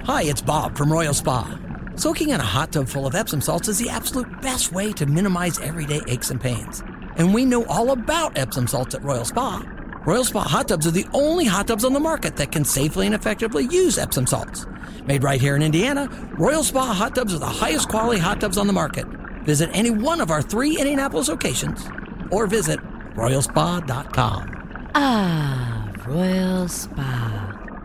Hi, it's Bob from Royal Spa. Soaking in a hot tub full of Epsom salts is the absolute best way to minimize everyday aches and pains. And we know all about Epsom salts at Royal Spa. Royal Spa hot tubs are the only hot tubs on the market that can safely and effectively use Epsom salts. Made right here in Indiana, Royal Spa hot tubs are the highest quality hot tubs on the market. Visit any one of our 3 Indianapolis locations or visit royalspa.com. Ah, Royal Spa.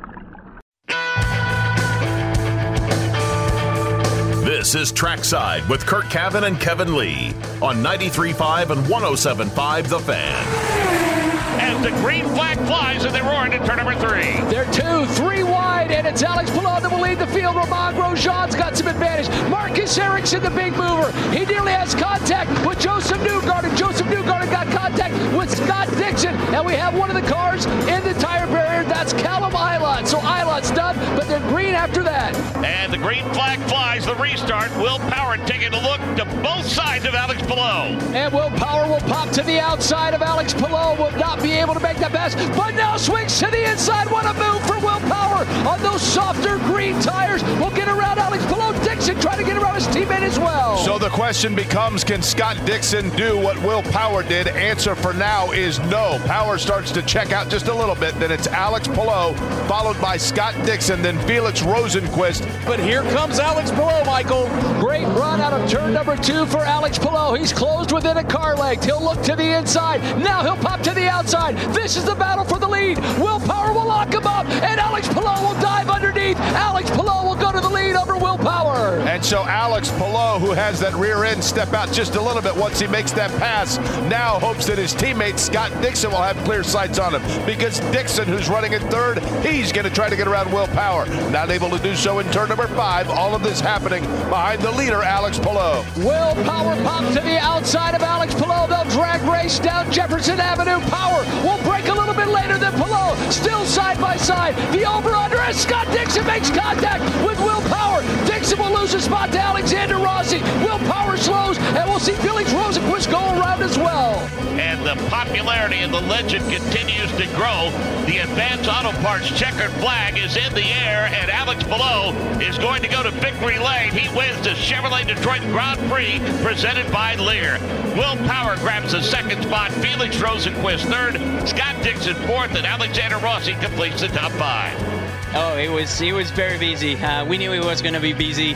This is Trackside with Kurt Cavan and Kevin Lee on 93.5 and 107.5 The Fan. As the green flag flies and they roar into turn number 3. They're 2-3 wide, and it's Alex Palou that will lead the field. Romain Grosjean's got some advantage. Marcus Ericsson, the big mover. He nearly has contact with Joseph Newgarden. Joseph Newgarden got contact with Scott Dixon, and we have one of the cars in the tire barrier. That's Callum Ilott. So Ilott's done, but they're green after that. And the green flag flies, the restart. Will Power taking a look to both sides of Alex Palou. And Will Power will pop to the outside of Alex Palou. Will not be able to make that pass, but now swings to the inside. What a move for Will Power on those softer green tires. Will get around Alex Palou. Dixon trying to get around his teammate as well. So the question becomes, can Scott Dixon do what Will Power did? Answer for now is no. Power starts to check out just a little bit. Then it's Alex Palou, followed by Scott Dixon, then Felix Rosenqvist. But here comes Alex Palou, Michael. Great run out of turn number 2 for Alex Palou. He's closed within a car length. He'll look to the inside. Now he'll pop to the outside. This is the battle for the lead. Will Power will lock him up, and Alex Palou will dive underneath. Alex Palou will go to the lead over Will Power. And so Alex Palou, who has that rear end step out just a little bit once he makes that pass, now hopes that his teammate Scott Dixon will have clear sights on him, because Dixon, who's running in third, he's going to try to get around Will Power. Not able to do so in turn number 5. All of this happening behind the leader, Alex Palou. Will Power pops to the outside of Alex Palou. They'll drag race down Jefferson Avenue. Power will break a little bit later than Palou. Still side by side. The over-under as Scott Dixon makes contact with Will Power. Dixon will lose a spot to Alexander Rossi. Will Power slows, and we'll see Felix Rosenqvist go around as well. And the popularity of the legend continues to grow. The Advance Auto Parts checkered flag is in the air, and Alex Palou is going to go to victory lane. He wins the Chevrolet Detroit Grand Prix presented by Lear. Will Power grabs the second spot. Felix Rosenqvist third. Scott Dixon fourth, and Alexander Rossi completes the top 5. Oh, it was very busy. We knew it was going to be busy.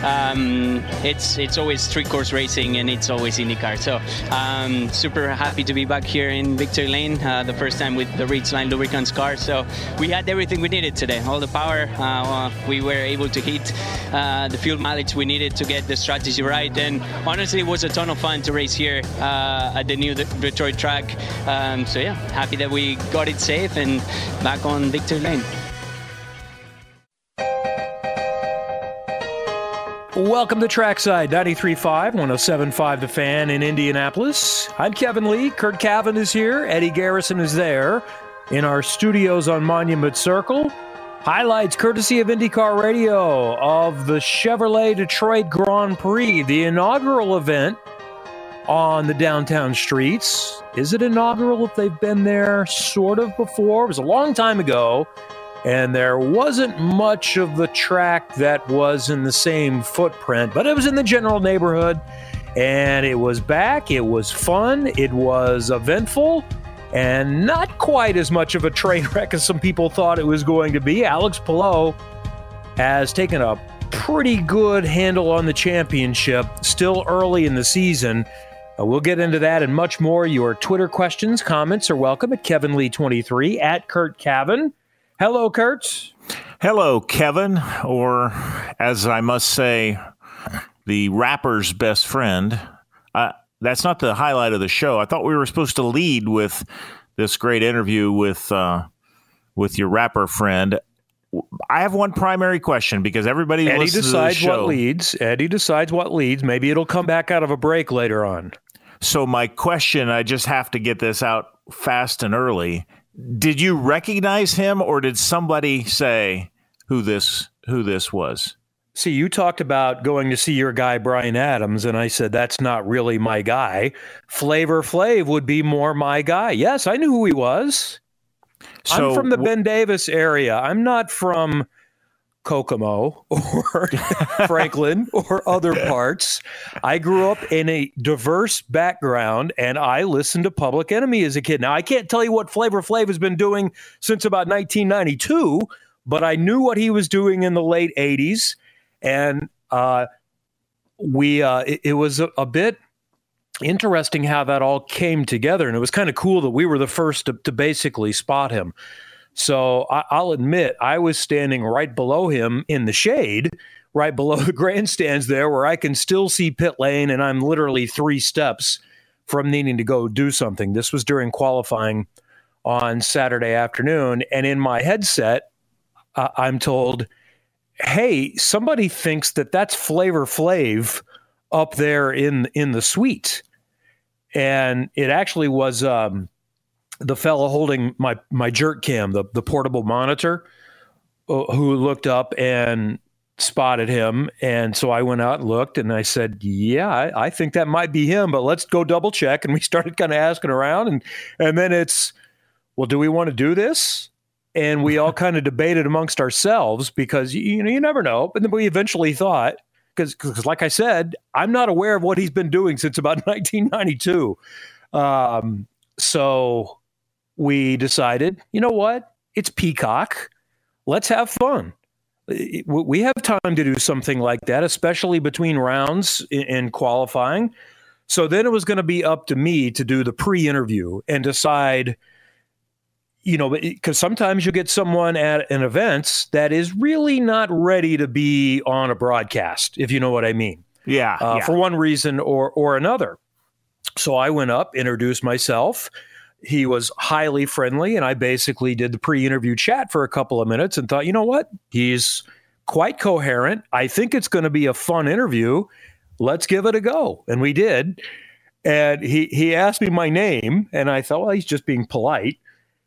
It's always street course racing, and it's always IndyCar. So super happy to be back here in Victory Lane, the first time with the Ridgeline Lubricants car. So we had everything we needed today. All the power. We were able to hit the fuel mileage we needed to get the strategy right. And honestly, it was a ton of fun to race here at the new Detroit track. So yeah, happy that we got it safe and back on Victory Lane. Welcome to Trackside, 93.5, 107.5 The Fan in Indianapolis. I'm Kevin Lee. Kurt Cavan is here. Eddie Garrison is there in our studios on Monument Circle. Highlights courtesy of IndyCar Radio of the Chevrolet Detroit Grand Prix, the inaugural event on the downtown streets. Is it inaugural if they've been there sort of before? It was a long time ago. And there wasn't much of the track that was in the same footprint, but it was in the general neighborhood, and it was back. It was fun. It was eventful, and not quite as much of a train wreck as some people thought it was going to be. Alex Palou has taken a pretty good handle on the championship, still early in the season. We'll get into that and much more. Your Twitter questions, comments are welcome at KevinLee23, at Kurt Cavan. Hello, Kurt. Hello, Kevin, or as I must say, the rapper's best friend. That's not the highlight of the show. I thought we were supposed to lead with this great interview with your rapper friend. I have one primary question because everybody listens to the show. Eddie decides what leads. Maybe it'll come back out of a break later on. So my question, I just have to get this out fast and early. Did you recognize him, or did somebody say who this was? See, you talked about going to see your guy, Bryan Adams, and I said, that's not really my guy. Flavor Flav would be more my guy. Yes, I knew who he was. So, I'm from the Ben Davis area. I'm not from Kokomo or Franklin or other parts. I grew up in a diverse background, and I listened to Public Enemy as a kid. Now, I can't tell you what Flavor Flav has been doing since about 1992, but I knew what he was doing in the late 80s, and it was a bit interesting how that all came together, and it was kind of cool that we were the first to basically spot him. So I'll admit, I was standing right below him in the shade, right below the grandstands there, where I can still see pit lane, and I'm literally 3 steps from needing to go do something. This was during qualifying on Saturday afternoon, and in my headset, I'm told, hey, somebody thinks that's Flavor Flav up there in the suite. And it actually was the fellow holding my jerk cam, the portable monitor, who looked up and spotted him. And so I went out and looked, and I said, yeah, I think that might be him, but let's go double check. And we started kind of asking around, and then it's, well, do we want to do this? And we all kind of debated amongst ourselves because, you never know. And then we eventually thought, because like I said, I'm not aware of what he's been doing since about 1992. So we decided, you know what? It's Peacock. Let's have fun. We have time to do something like that, especially between rounds in qualifying. So then it was going to be up to me to do the pre-interview and decide, because sometimes you get someone at an event that is really not ready to be on a broadcast, if you know what I mean. Yeah. For one reason or another. So I went up, introduced myself. He was highly friendly, and I basically did the pre-interview chat for a couple of minutes and thought, you know what? He's quite coherent. I think it's going to be a fun interview. Let's give it a go. And we did. And he asked me my name, and I thought, well, he's just being polite.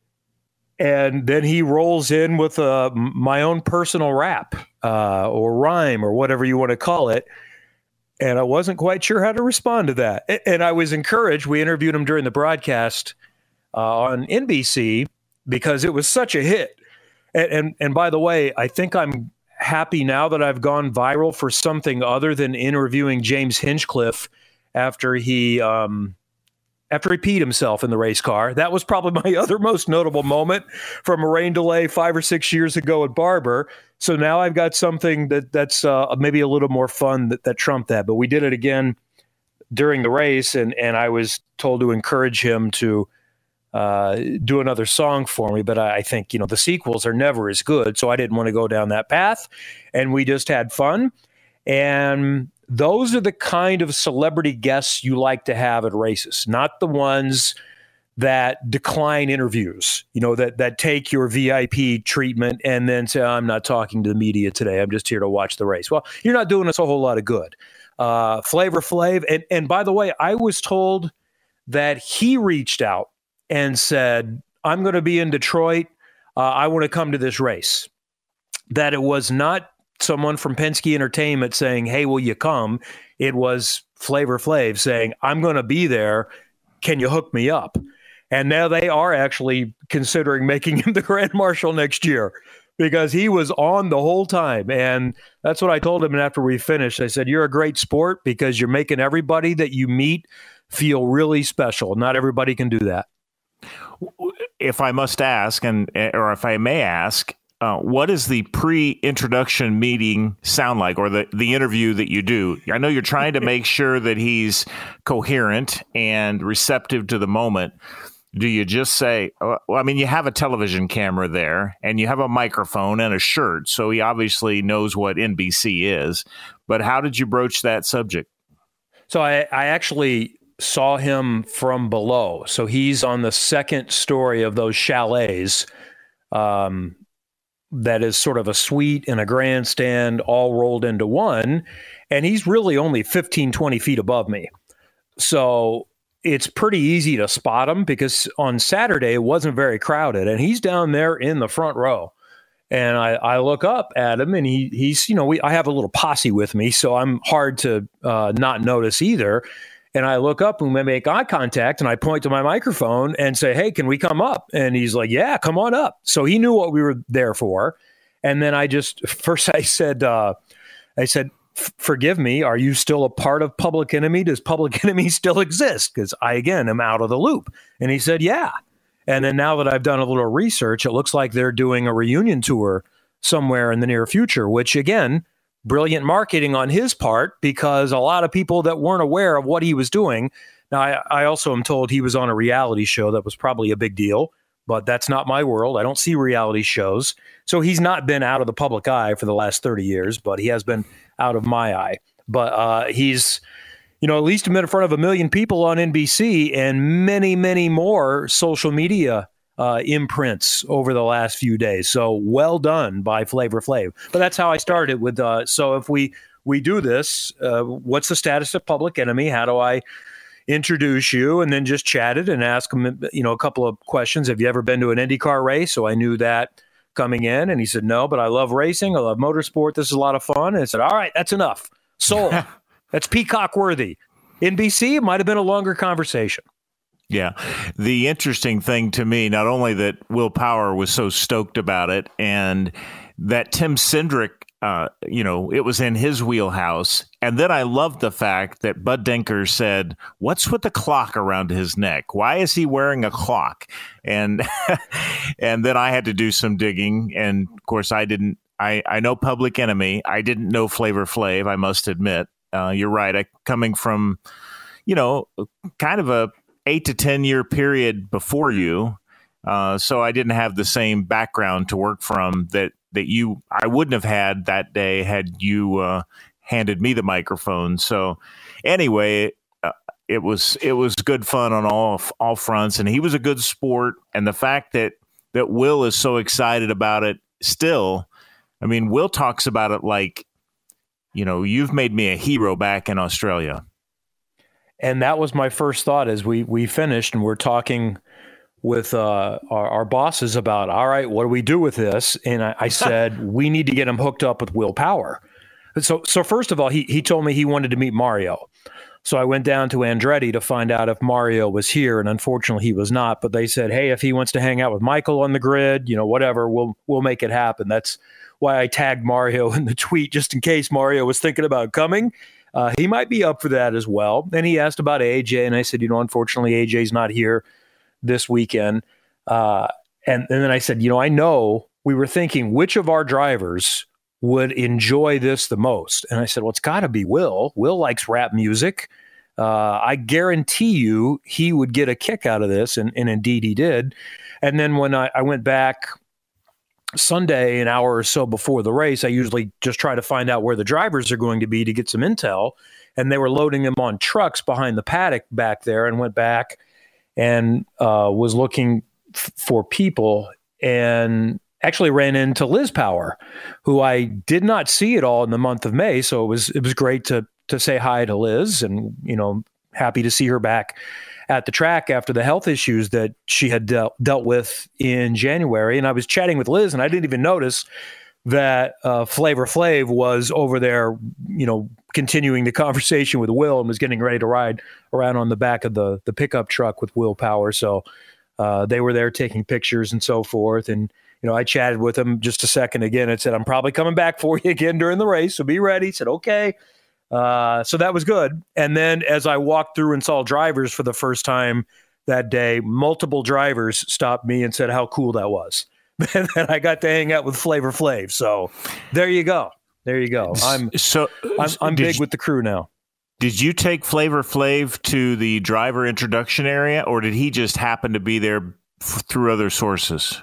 And then he rolls in with my own personal rap or rhyme or whatever you want to call it. And I wasn't quite sure how to respond to that. And I was encouraged. We interviewed him during the broadcast on NBC because it was such a hit. And by the way, I think I'm happy now that I've gone viral for something other than interviewing James Hinchcliffe after he peed himself in the race car. That was probably my other most notable moment from a rain delay 5 or 6 years ago at Barber. So now I've got something that's maybe a little more fun that trumped that. But we did it again during the race, and I was told to encourage him to do another song for me. But I think, the sequels are never as good, so I didn't want to go down that path. And we just had fun. And those are the kind of celebrity guests you like to have at races, not the ones that decline interviews, that take your VIP treatment and then say, I'm not talking to the media today. I'm just here to watch the race. Well, you're not doing us a whole lot of good. Flavor Flav. And by the way, I was told that he reached out and said, I'm going to be in Detroit. I want to come to this race. That it was not someone from Penske Entertainment saying, hey, will you come? It was Flavor Flav saying, I'm going to be there. Can you hook me up? And now they are actually considering making him the Grand Marshal next year because he was on the whole time. And that's what I told him. And after we finished, I said, you're a great sport because you're making everybody that you meet feel really special. Not everybody can do that. If I must ask, or if I may ask, what does the pre-introduction meeting sound like, or the interview that you do? I know you're trying to make sure that he's coherent and receptive to the moment. Do you just say, well, I mean, you have a television camera there and you have a microphone and a shirt, so he obviously knows what NBC is. But how did you broach that subject? So I actually saw him from below. So he's on the second story of those chalets. That is sort of a suite and a grandstand all rolled into one. And he's really only 15, 20 feet above me. So it's pretty easy to spot him because on Saturday it wasn't very crowded and he's down there in the front row. And I look up at him and he's, I have a little posse with me, so I'm hard to not notice either. And I look up and we make eye contact and I point to my microphone and say, hey, can we come up? And he's like, yeah, come on up. So he knew what we were there for. And then I said, forgive me, are you still a part of Public Enemy? Does Public Enemy still exist? Because I, again, am out of the loop. And he said, yeah. And then now that I've done a little research, it looks like they're doing a reunion tour somewhere in the near future, which, again, brilliant marketing on his part, because a lot of people that weren't aware of what he was doing. Now, I also am told he was on a reality show that was probably a big deal, but that's not my world. I don't see reality shows. So he's not been out of the public eye for the last 30 years, but he has been out of my eye. But he's, at least been in front of 1 million people on NBC and many, many more social media imprints over the last few days. So well done by Flavor Flav. But that's how I started with, so if we do this, what's the status of Public Enemy? How do I introduce you? And then just chatted and asked him, a couple of questions. Have you ever been to an IndyCar race? So I knew that coming in. And he said, no, but I love racing. I love motorsport. This is a lot of fun. And I said, all right, that's enough. Sold. That's Peacock worthy. NBC, it might have been a longer conversation. Yeah. The interesting thing to me, not only that Will Power was so stoked about it, and that Tim Cindric, it was in his wheelhouse. And then I loved the fact that Bud Denker said, what's with the clock around his neck? Why is he wearing a clock? And and then I had to do some digging. And of course, I know Public Enemy. I didn't know Flavor Flav, I must admit. You're right. Coming from, kind of a 8 to 10 year period before you. So I didn't have the same background to work from that I wouldn't have had that day had you handed me the microphone. So anyway, it was good fun on all fronts, and he was a good sport. And the fact that Will is so excited about it still, I mean, Will talks about it like, you've made me a hero back in Australia. And that was my first thought as we finished, and we're talking with our bosses about, all right, what do we do with this? And I said, we need to get him hooked up with Will Power. So first of all, he told me he wanted to meet Mario. So I went down to Andretti to find out if Mario was here, and unfortunately he was not. But they said, hey, if he wants to hang out with Michael on the grid, whatever, we'll make it happen. That's why I tagged Mario in the tweet, just in case Mario was thinking about coming. He might be up for that as well. Then he asked about AJ, and I said, unfortunately, AJ's not here this weekend. And then I said, I know we were thinking which of our drivers would enjoy this the most. And I said, well, it's got to be Will. Will likes rap music. I guarantee you he would get a kick out of this. And indeed he did. And then when I went back Sunday, an hour or so before the race, I usually just try to find out where the drivers are going to be to get some intel. And they were loading them on trucks behind the paddock back there, and went back and was looking for people, and actually ran into Liz Power, who I did not see at all in the month of May. So it was great to say hi to Liz, and, happy to see her back at the track after the health issues that she had dealt with in January. And I was chatting with Liz, and I didn't even notice that Flavor Flav was over there, continuing the conversation with Will, and was getting ready to ride around on the back of the pickup truck with Will Power. So they were there taking pictures and so forth. And, I chatted with him just a second again and said, I'm probably coming back for you again during the race, so be ready. He said, okay. So that was good. And then as I walked through and saw drivers for the first time that day, multiple drivers stopped me and said how cool that was. And then I got to hang out with Flavor Flav. So there you go. I'm big with the crew now. Did you take Flavor Flav to the driver introduction area, or did he just happen to be there through other sources?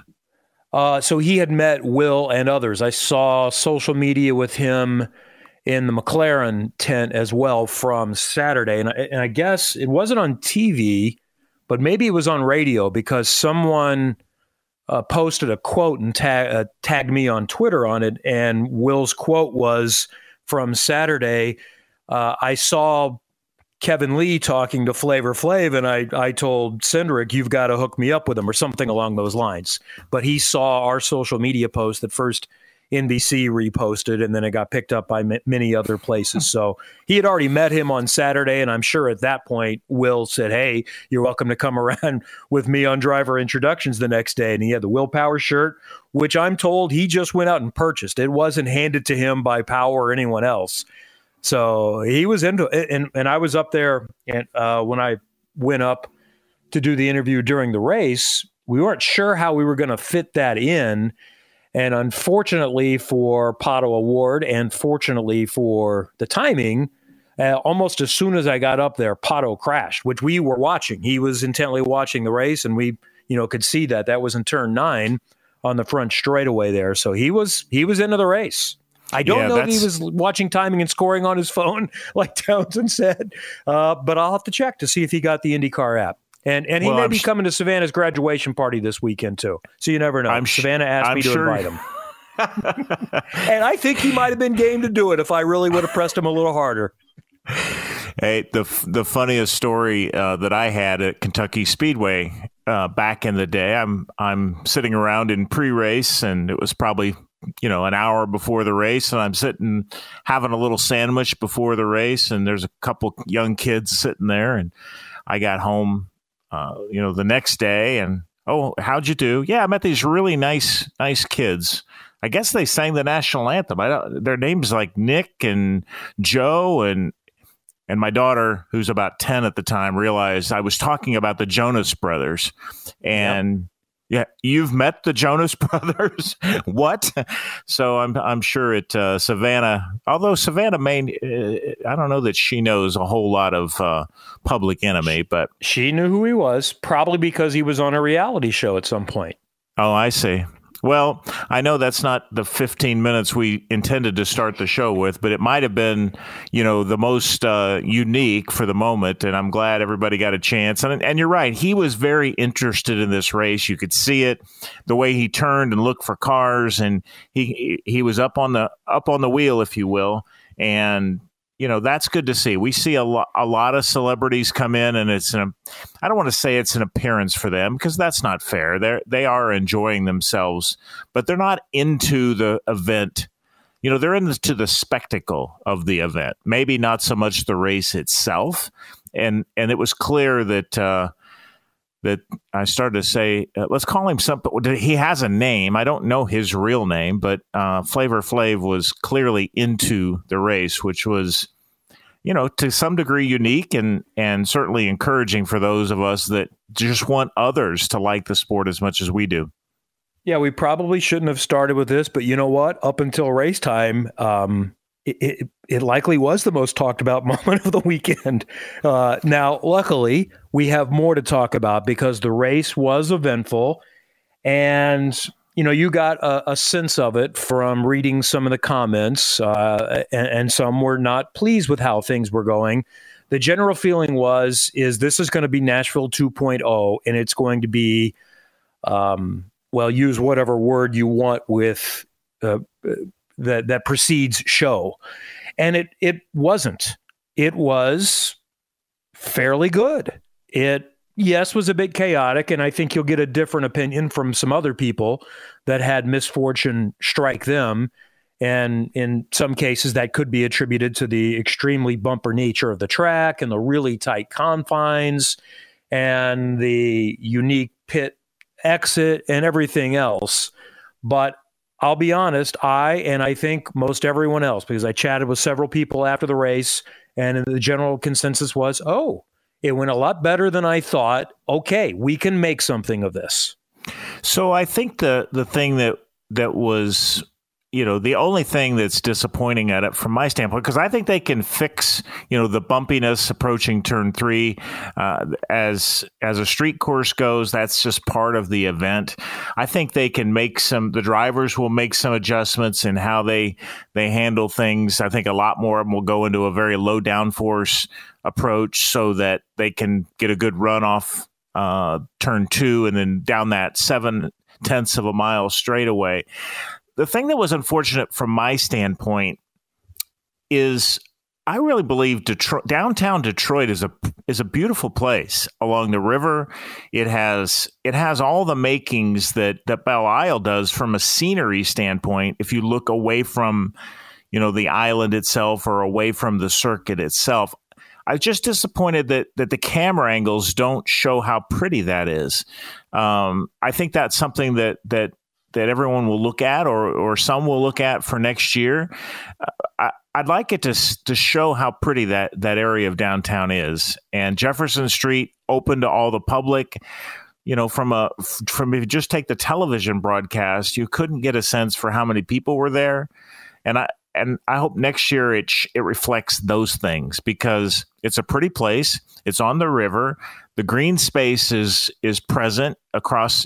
So he had met Will and others. I saw social media with him in the McLaren tent as well from Saturday. And I guess it wasn't on TV, but maybe it was on radio, because someone posted a quote and tagged me on Twitter on it. And Will's quote was from Saturday. I saw Kevin Lee talking to Flavor Flav, and I told Cindric, you've got to hook me up with him, or something along those lines. But he saw our social media post that first NBC reposted, and then it got picked up by many other places. So he had already met him on Saturday, and I'm sure at that point, Will said, hey, you're welcome to come around with me on driver introductions the next day. And he had the Will Power shirt, which I'm told he just went out and purchased. It wasn't handed to him by Power or anyone else. So he was into it, and I was up there, and when I went up to do the interview during the race, we weren't sure how we were going to fit that in. And unfortunately for Pato O'Ward, and fortunately for the timing, almost as soon as I got up there, Pato crashed, which we were watching. He was intently watching the race, and we, could see that was in turn 9 on the front straightaway there. So he was into the race. I don't know if he was watching timing and scoring on his phone, like Townsend said, but I'll have to check to see if he got the IndyCar app. And he may be coming to Savannah's graduation party this weekend, too. So you never know. Savannah asked me to invite him. And I think he might have been game to do it if I really would have pressed him a little harder. Hey, the funniest story that I had at Kentucky Speedway back in the day, I'm sitting around in pre-race, and it was probably an hour before the race, and I'm sitting having a little sandwich before the race, and there's a couple young kids sitting there, and I got home the next day, and how'd you do? Yeah, I met these really nice kids. I guess they sang the national anthem. Their names like Nick and Joe, and my daughter, who's about 10 at the time, realized I was talking about the Jonas Brothers, and yeah, you've met the Jonas Brothers? What? So I'm sure at Savannah, although Savannah, Maine, I don't know that she knows a whole lot of Public Enemy, but she knew who he was, probably because he was on a reality show at some point. Oh, I see. Well, I know that's not the 15 minutes we intended to start the show with, but it might have been, the most unique for the moment, and I'm glad everybody got a chance. And you're right, he was very interested in this race. You could see it, the way he turned and looked for cars, and he was up on the wheel, if you will, and that's good to see. We see a lot of celebrities come in, and I don't want to say it's an appearance for them, because that's not fair. They are enjoying themselves, but they're not into the event. They're into the spectacle of the event, maybe not so much the race itself. And it was clear that I started to say, let's call him something. He has a name. I don't know his real name, but Flavor Flav was clearly into the race, which was, to some degree unique and certainly encouraging for those of us that just want others to like the sport as much as we do. Yeah, we probably shouldn't have started with this, but you know what? Up until race time, it likely was the most talked about moment of the weekend. Now, luckily, we have more to talk about because the race was eventful, and you got a sense of it from reading some of the comments, and some were not pleased with how things were going. The general feeling is this is going to be Nashville 2.0, and it's going to be, use whatever word you want with that precedes show. And it wasn't. It was fairly good. It, yes, was a bit chaotic, and I think you'll get a different opinion from some other people that had misfortune strike them. And in some cases, that could be attributed to the extremely bumper nature of the track and the really tight confines and the unique pit exit and everything else. But I'll be honest, I think most everyone else, because I chatted with several people after the race, and the general consensus was, it went a lot better than I thought. Okay, we can make something of this. So I think the thing that was, the only thing that's disappointing at it from my standpoint, because I think they can fix, the bumpiness approaching turn 3 as a street course goes. That's just part of the event. I think they can the drivers will make some adjustments in how they handle things. I think a lot more of them will go into a very low downforce approach so that they can get a good run off turn 2 and then down that 0.7 of a mile straightaway. The thing that was unfortunate from my standpoint is I really believe downtown Detroit is a beautiful place along the river. It has all the makings that Belle Isle does from a scenery standpoint. If you look away from, the island itself or away from the circuit itself, I'm just disappointed that the camera angles don't show how pretty that is. I think that's something that everyone will look at, or some will look at for next year. I'd like it to show how pretty that area of downtown is, and Jefferson Street open to all the public. From if you just take the television broadcast, you couldn't get a sense for how many people were there, and I hope next year it reflects those things, because it's a pretty place. It's on the river. The green space is present across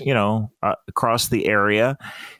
the area,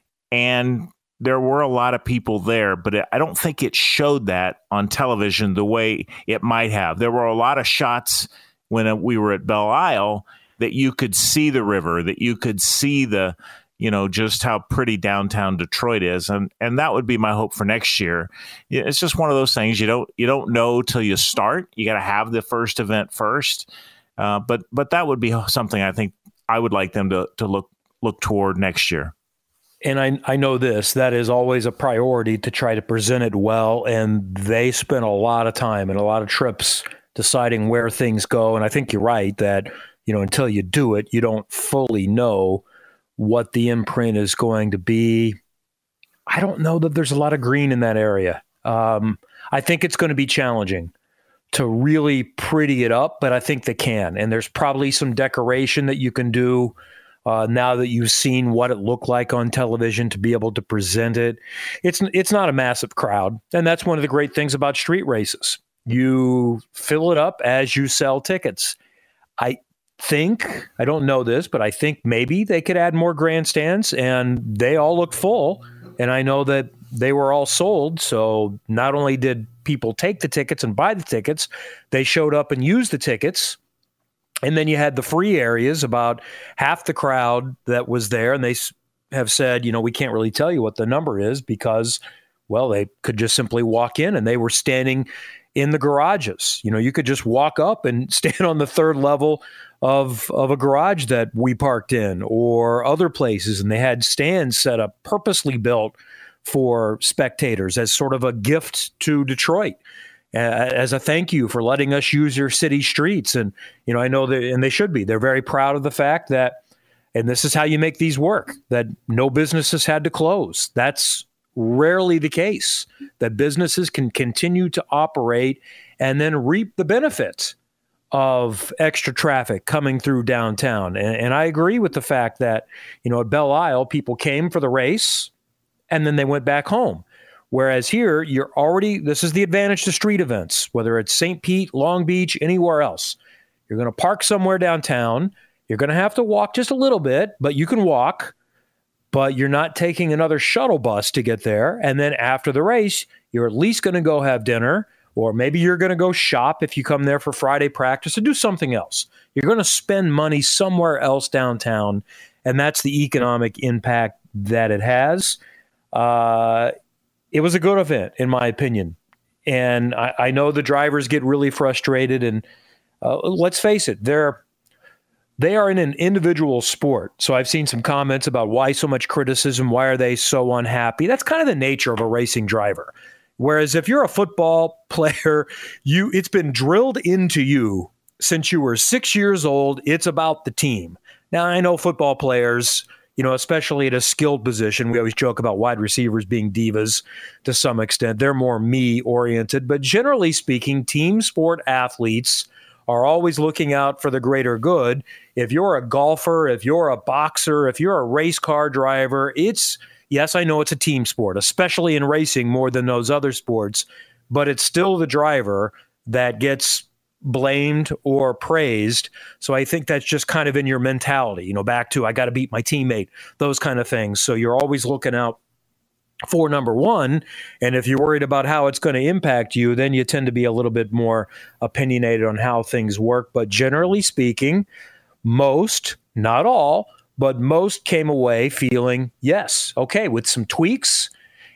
and there were a lot of people there, but I don't think it showed that on television the way it might have. There were a lot of shots when we were at Belle Isle that you could see the river, that you could see the just how pretty downtown Detroit is. And that would be my hope for next year. It's just one of those things you don't know till you start. You got to have the first event first. But that would be something I think I would like them to look toward next year. And I know that is always a priority to try to present it well. And they spend a lot of time and a lot of trips deciding where things go. And I think you're right that, until you do it, you don't fully know what the imprint is going to be. I don't know that there's a lot of green in that area. I think it's going to be challenging to really pretty it up, but I think they can. And there's probably some decoration that you can do now that you've seen what it looked like on television to be able to present it. It's not a massive crowd. And that's one of the great things about street races. You fill it up as you sell tickets. I don't know this, but I think maybe they could add more grandstands, and they all look full. And I know that they were all sold. So not only did people take the tickets and buy the tickets, they showed up and used the tickets. And then you had the free areas, about half the crowd that was there. And they have said, we can't really tell you what the number is because, well, they could just simply walk in, and they were standing in the garages. You could just walk up and stand on the third level of a garage that we parked in, or other places. And they had stands set up, purposely built for spectators as sort of a gift to Detroit, as a thank you for letting us use your city streets. And, I know that, and they should be, they're very proud of the fact that, and this is how you make these work, that no businesses had to close. That's rarely the case, that businesses can continue to operate and then reap the benefits of extra traffic coming through downtown. And I agree with the fact that, at Belle Isle, people came for the race and then they went back home. Whereas here, this is the advantage to street events, whether it's St. Pete, Long Beach, anywhere else. You're going to park somewhere downtown. You're going to have to walk just a little bit, but you can walk. But you're not taking another shuttle bus to get there. And then after the race, you're at least going to go have dinner, or maybe you're going to go shop if you come there for Friday practice, or do something else. You're going to spend money somewhere else downtown, and that's the economic impact that it has. It was a good event, in my opinion. And I know the drivers get really frustrated, and let's face it, they are in an individual sport. So I've seen some comments about why so much criticism, why are they so unhappy? That's kind of the nature of a racing driver. Whereas if you're a football player, it's been drilled into you since you were 6 years old. It's about the team. Now, I know football players, especially at a skilled position, we always joke about wide receivers being divas to some extent. They're more me-oriented. But generally speaking, team sport athletes are always looking out for the greater good. If you're a golfer, if you're a boxer, if you're a race car driver, yes, I know it's a team sport, especially in racing more than those other sports, but it's still the driver that gets blamed or praised. So I think that's just kind of in your mentality, back to I got to beat my teammate, those kind of things. So you're always looking out for number one. And if you're worried about how it's going to impact you, then you tend to be a little bit more opinionated on how things work. But generally speaking, most, not all, but most came away feeling, yes, okay, with some tweaks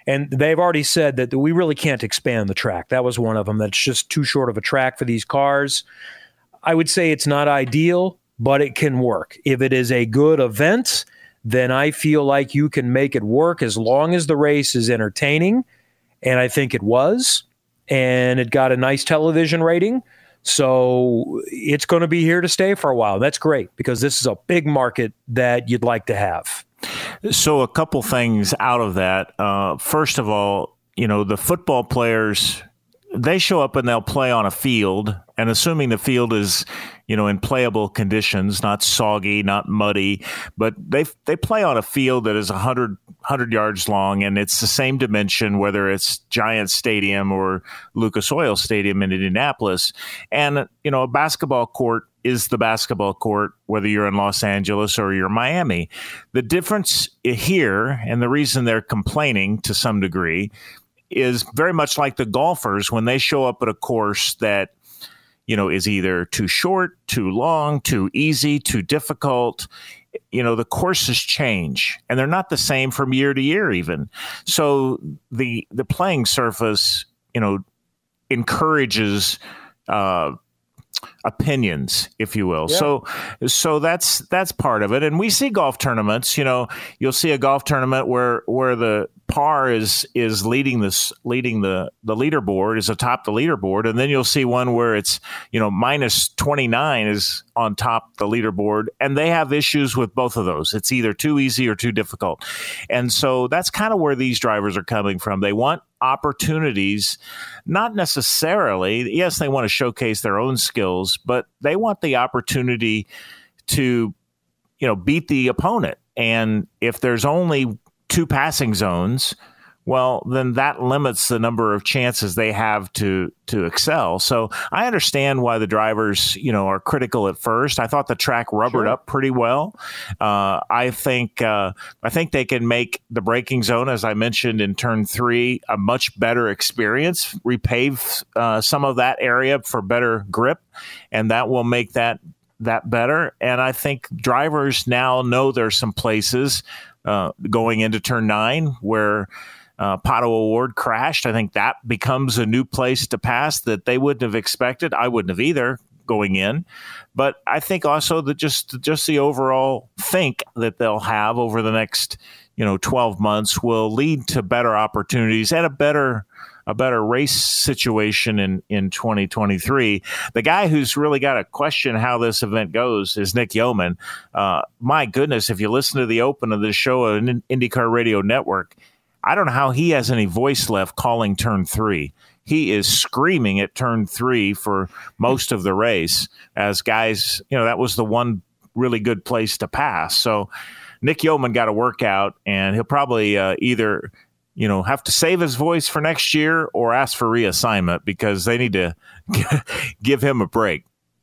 And they've already said that we really can't expand the track. That was one of them. That's just too short of a track for these cars. I would say it's not ideal, but it can work. If it is a good event, then I feel like you can make it work as long as the race is entertaining. And I think it was. And it got a nice television rating. So it's going to be here to stay for a while. That's great because this is a big market that you'd like to have. So a couple things out of that. First of all, the football players, they show up and they'll play on a field, and assuming the field is, in playable conditions, not soggy, not muddy, but they play on a field that is 100 yards long, and it's the same dimension, whether it's Giants Stadium or Lucas Oil Stadium in Indianapolis. And, a basketball court is the basketball court, whether you're in Los Angeles or you're Miami. The difference here, and the reason they're complaining to some degree, is very much like the golfers when they show up at a course that, is either too short, too long, too easy, too difficult. The courses change, and they're not the same from year to year even. So the playing surface, encourages opinions, if you will. Yeah. So that's part of it. And we see golf tournaments, you'll see a golf tournament where the par is leading the leaderboard, is atop the leaderboard. And then you'll see one where it's, minus 29 is on top the leaderboard. And they have issues with both of those. It's either too easy or too difficult. And so that's kind of where these drivers are coming from. They want opportunities, not necessarily, yes, they want to showcase their own skills, but they want the opportunity to, beat the opponent. And if there's only 2 passing zones, well, then that limits the number of chances they have to excel. So I understand why the drivers, are critical at first. I thought the track rubbered up pretty well. I think they can make the braking zone, as I mentioned in turn 3, a much better experience, repave some of that area for better grip, and that will make that better. And I think drivers now know there's some places going into turn 9 where Pato O'Ward crashed. I think that becomes a new place to pass that they wouldn't have expected. I wouldn't have either going in. But I think also that just the overall think that they'll have over the next 12 months will lead to better opportunities and a better race situation in 2023. The guy who's really got to question how this event goes is Nick Yeoman. My goodness, if you listen to the open of this show on IndyCar Radio Network, I don't know how he has any voice left calling turn 3. He is screaming at turn 3 for most of the race as guys, that was the one really good place to pass. So Nick Yeoman got a workout, and he'll probably either have to save his voice for next year or ask for reassignment because they need to give him a break.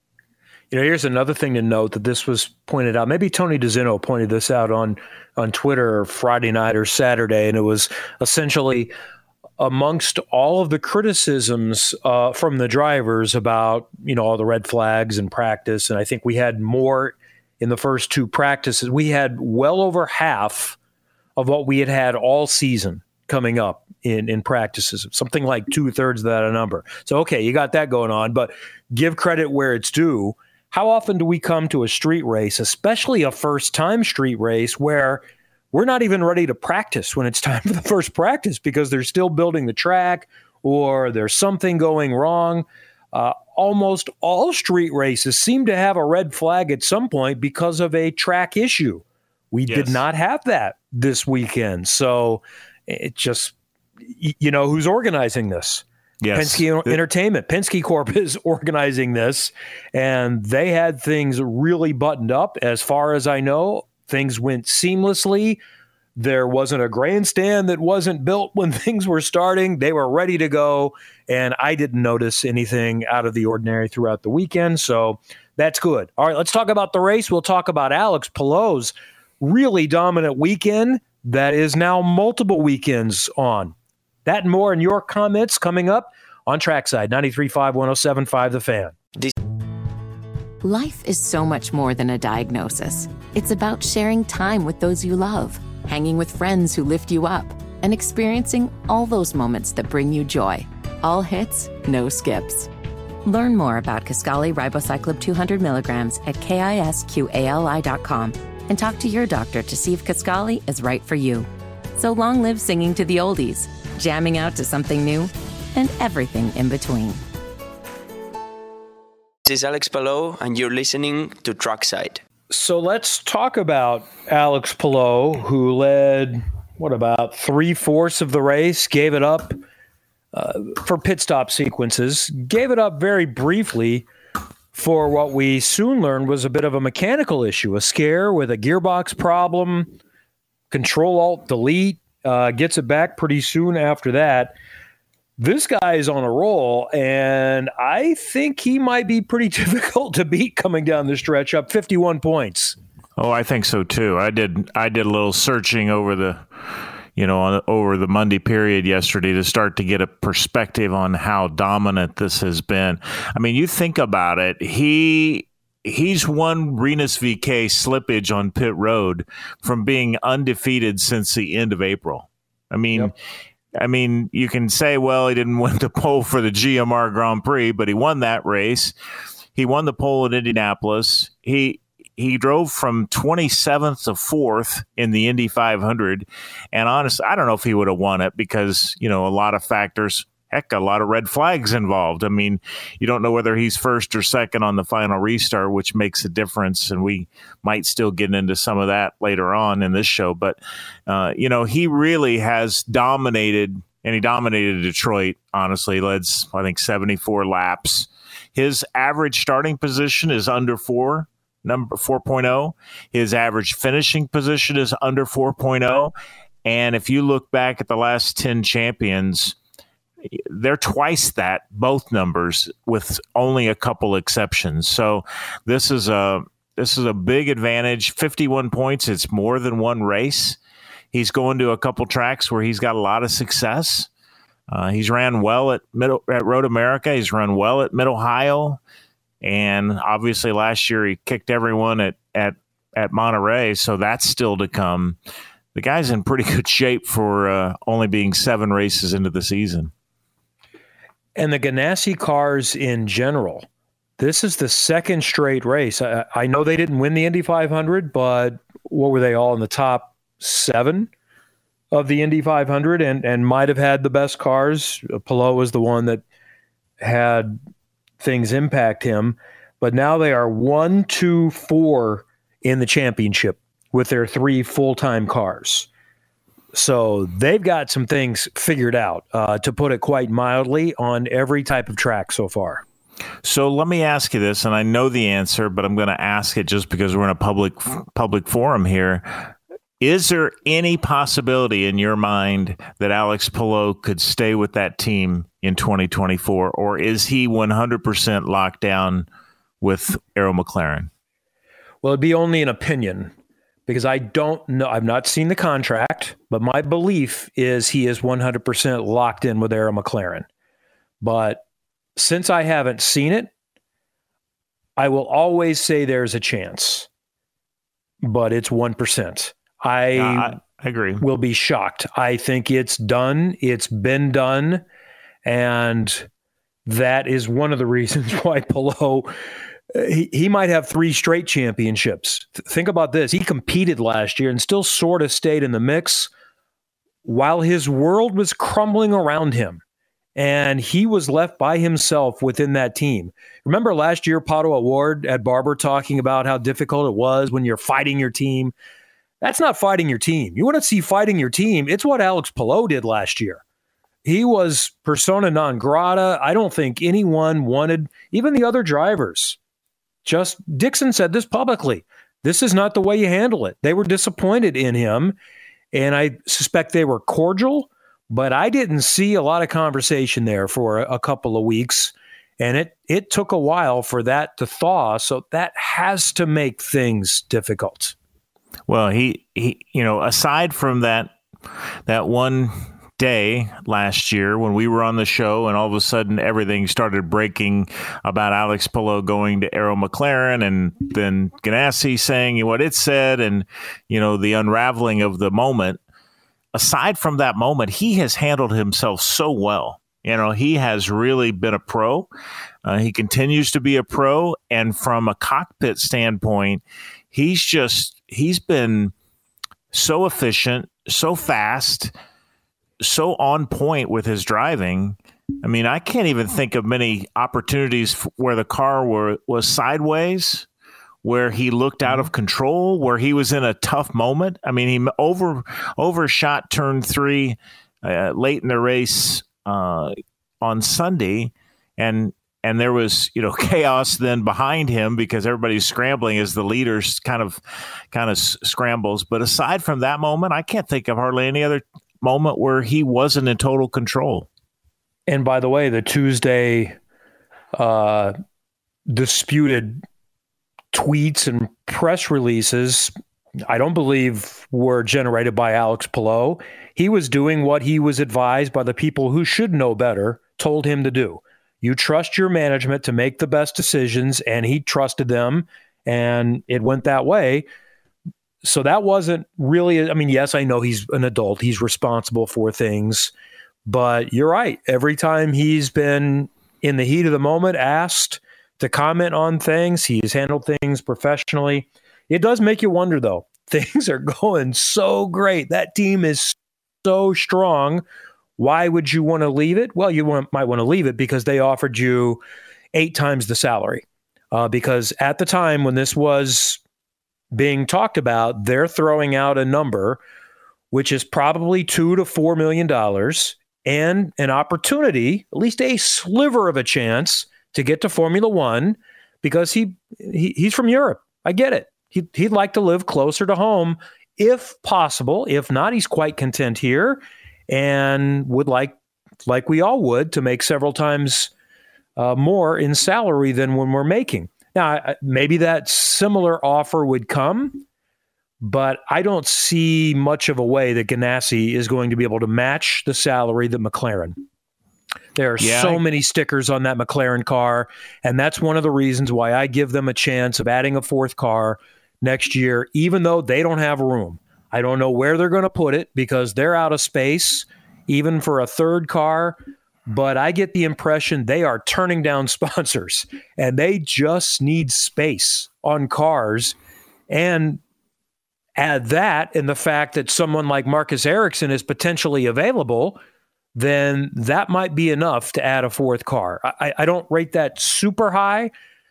Here's another thing to note that this was pointed out. Maybe Tony DeZinno pointed this out on Twitter Friday night or Saturday, and it was essentially amongst all of the criticisms from the drivers about, all the red flags in practice. And I think we had more in the first 2 practices. We had well over half of what we had all season coming up in practices, something like 2/3 of that number. So, okay, you got that going on, but give credit where it's due. How often do we come to a street race, especially a first-time street race, where we're not even ready to practice when it's time for the first practice because they're still building the track or there's something going wrong? Almost all street races seem to have a red flag at some point because of a track issue. We did not have that this weekend. So it just, who's organizing this? Yes. Penske Entertainment. Penske Corp is organizing this, and they had things really buttoned up. As far as I know, things went seamlessly. There wasn't a grandstand that wasn't built when things were starting. They were ready to go, and I didn't notice anything out of the ordinary throughout the weekend, so that's good. All right, let's talk about the race. We'll talk about Alex Palou's really dominant weekend that is now multiple weekends on. That and more in your comments coming up on Trackside 93.5, 107.5 The Fan. Life is so much more than a diagnosis. It's about sharing time with those you love, hanging with friends who lift you up, and experiencing all those moments that bring you joy. All hits, no skips. Learn more about Kisqali Ribociclib 200 milligrams at KISQALI.com and talk to your doctor to see if Kisqali is right for you. So long live singing to the oldies, jamming out to something new, and everything in between. This is Alex Palou, and you're listening to Trackside. So let's talk about Alex Palou, who led, about 3/4 of the race, gave it up for pit stop sequences, gave it up very briefly for what we soon learned was a bit of a mechanical issue, a scare with a gearbox problem, Control-Alt-Delete, gets it back pretty soon after that. This guy is on a roll, and I think he might be pretty difficult to beat coming down the stretch, up 51 points. Oh, I think so too. I did a little searching over the Monday period yesterday to start to get a perspective on how dominant this has been. I mean, you think about it, he's won Rinus VeeKay slippage on pit road from being undefeated since the end of April. I mean, yep. You can say, well, he didn't win the pole for the GMR Grand Prix, but he won that race. He won the pole at Indianapolis. He drove from 27th to 4th in the Indy 500. And honestly, I don't know if he would have won it because, a lot of factors, a lot of red flags involved. I mean, you don't know whether he's first or second on the final restart, which makes a difference. And we might still get into some of that later on in this show. But, he really has dominated, and he dominated Detroit, honestly, led, I think, 74 laps. His average starting position is under 4. Number 4.0. His average finishing position is under 4.0. And if you look back at the last 10 champions, they're twice that, both numbers, with only a couple exceptions. So this is a big advantage. 51 points. It's more than one race. He's going to a couple tracks where he's got a lot of success. He's ran well at Road America. He's run well at Mid-Ohio. And obviously last year he kicked everyone at Monterey, so that's still to come. The guy's in pretty good shape for only being 7 races into the season. And the Ganassi cars in general, this is the second straight race. I know they didn't win the Indy 500, but what were they all in the top 7 of the Indy 500 and might have had the best cars? Palou was the one that had things impact him, but now they are 1, 2, 4 in the championship with their 3 full-time cars. So they've got some things figured out, to put it quite mildly, on every type of track so far. So let me ask you this, and I know the answer, but I'm going to ask it just because we're in a public forum here. Is there any possibility in your mind that Alex Palou could stay with that team in 2024, or is he 100% locked down with Arrow McLaren? Well, it'd be only an opinion because I don't know. I've not seen the contract, but my belief is he is 100% locked in with Arrow McLaren. But since I haven't seen it, I will always say there's a chance, but it's 1%. I agree. Will be shocked. I think it's done. It's been done. And that is one of the reasons why Palou, he might have 3 straight championships. Think about this. He competed last year and still sort of stayed in the mix while his world was crumbling around him. And he was left by himself within that team. Remember last year, Pato O'Ward at Barber talking about how difficult it was when you're fighting your team? That's not fighting your team. You want to see fighting your team? It's what Alex Palou did last year. He was persona non grata. I don't think anyone wanted, even the other drivers. Just Dixon said this publicly. This is not the way you handle it. They were disappointed in him, and I suspect they were cordial, but I didn't see a lot of conversation there for a couple of weeks, and it took a while for that to thaw, so that has to make things difficult. Well, he aside from that one day last year when we were on the show and all of a sudden everything started breaking about Alex Palou going to Arrow McLaren and then Ganassi saying what it said and, the unraveling of the moment, aside from that moment, he has handled himself so well. He has really been a pro. He continues to be a pro. And from a cockpit standpoint, he's been so efficient, so fast, so on point with his driving. I mean, I can't even think of many opportunities where the car was sideways, where he looked out of control, where he was in a tough moment. I mean, he overshot turn 3 late in the race on Sunday, and there was chaos then behind him because everybody's scrambling as the leaders kind of scrambles. But aside from that moment, I can't think of hardly any other moment where he wasn't in total control. And by the way, the Tuesday disputed tweets and press releases, I don't believe were generated by Alex Palou. He was doing what he was advised by the people who should know better told him to do. You trust your management to make the best decisions, and he trusted them, and it went that way. So that wasn't really, I mean, yes, I know he's an adult. He's responsible for things. But you're right. Every time he's been in the heat of the moment, asked to comment on things, he's handled things professionally. It does make you wonder, though. Things are going so great. That team is so strong. Why would you want to leave it? Well, you might want to leave it because they offered you 8 times the salary. Because at the time when this was being talked about, they're throwing out a number which is probably $2 to $4 million. And an opportunity, at least a sliver of a chance, to get to Formula One because he's from Europe. I get it. He'd like to live closer to home if possible. If not, he's quite content here and would like we all would, to make several times more in salary than when we're making. Now, maybe that similar offer would come, but I don't see much of a way that Ganassi is going to be able to match the salary that McLaren. There are so many stickers on that McLaren car, and that's one of the reasons why I give them a chance of adding a 4th car next year, even though they don't have room. I don't know where they're going to put it because they're out of space, even for a 3rd car, but I get the impression they are turning down sponsors, and they just need space on cars. And add that and the fact that someone like Marcus Ericsson is potentially available, then that might be enough to add a 4th car. I don't rate that super high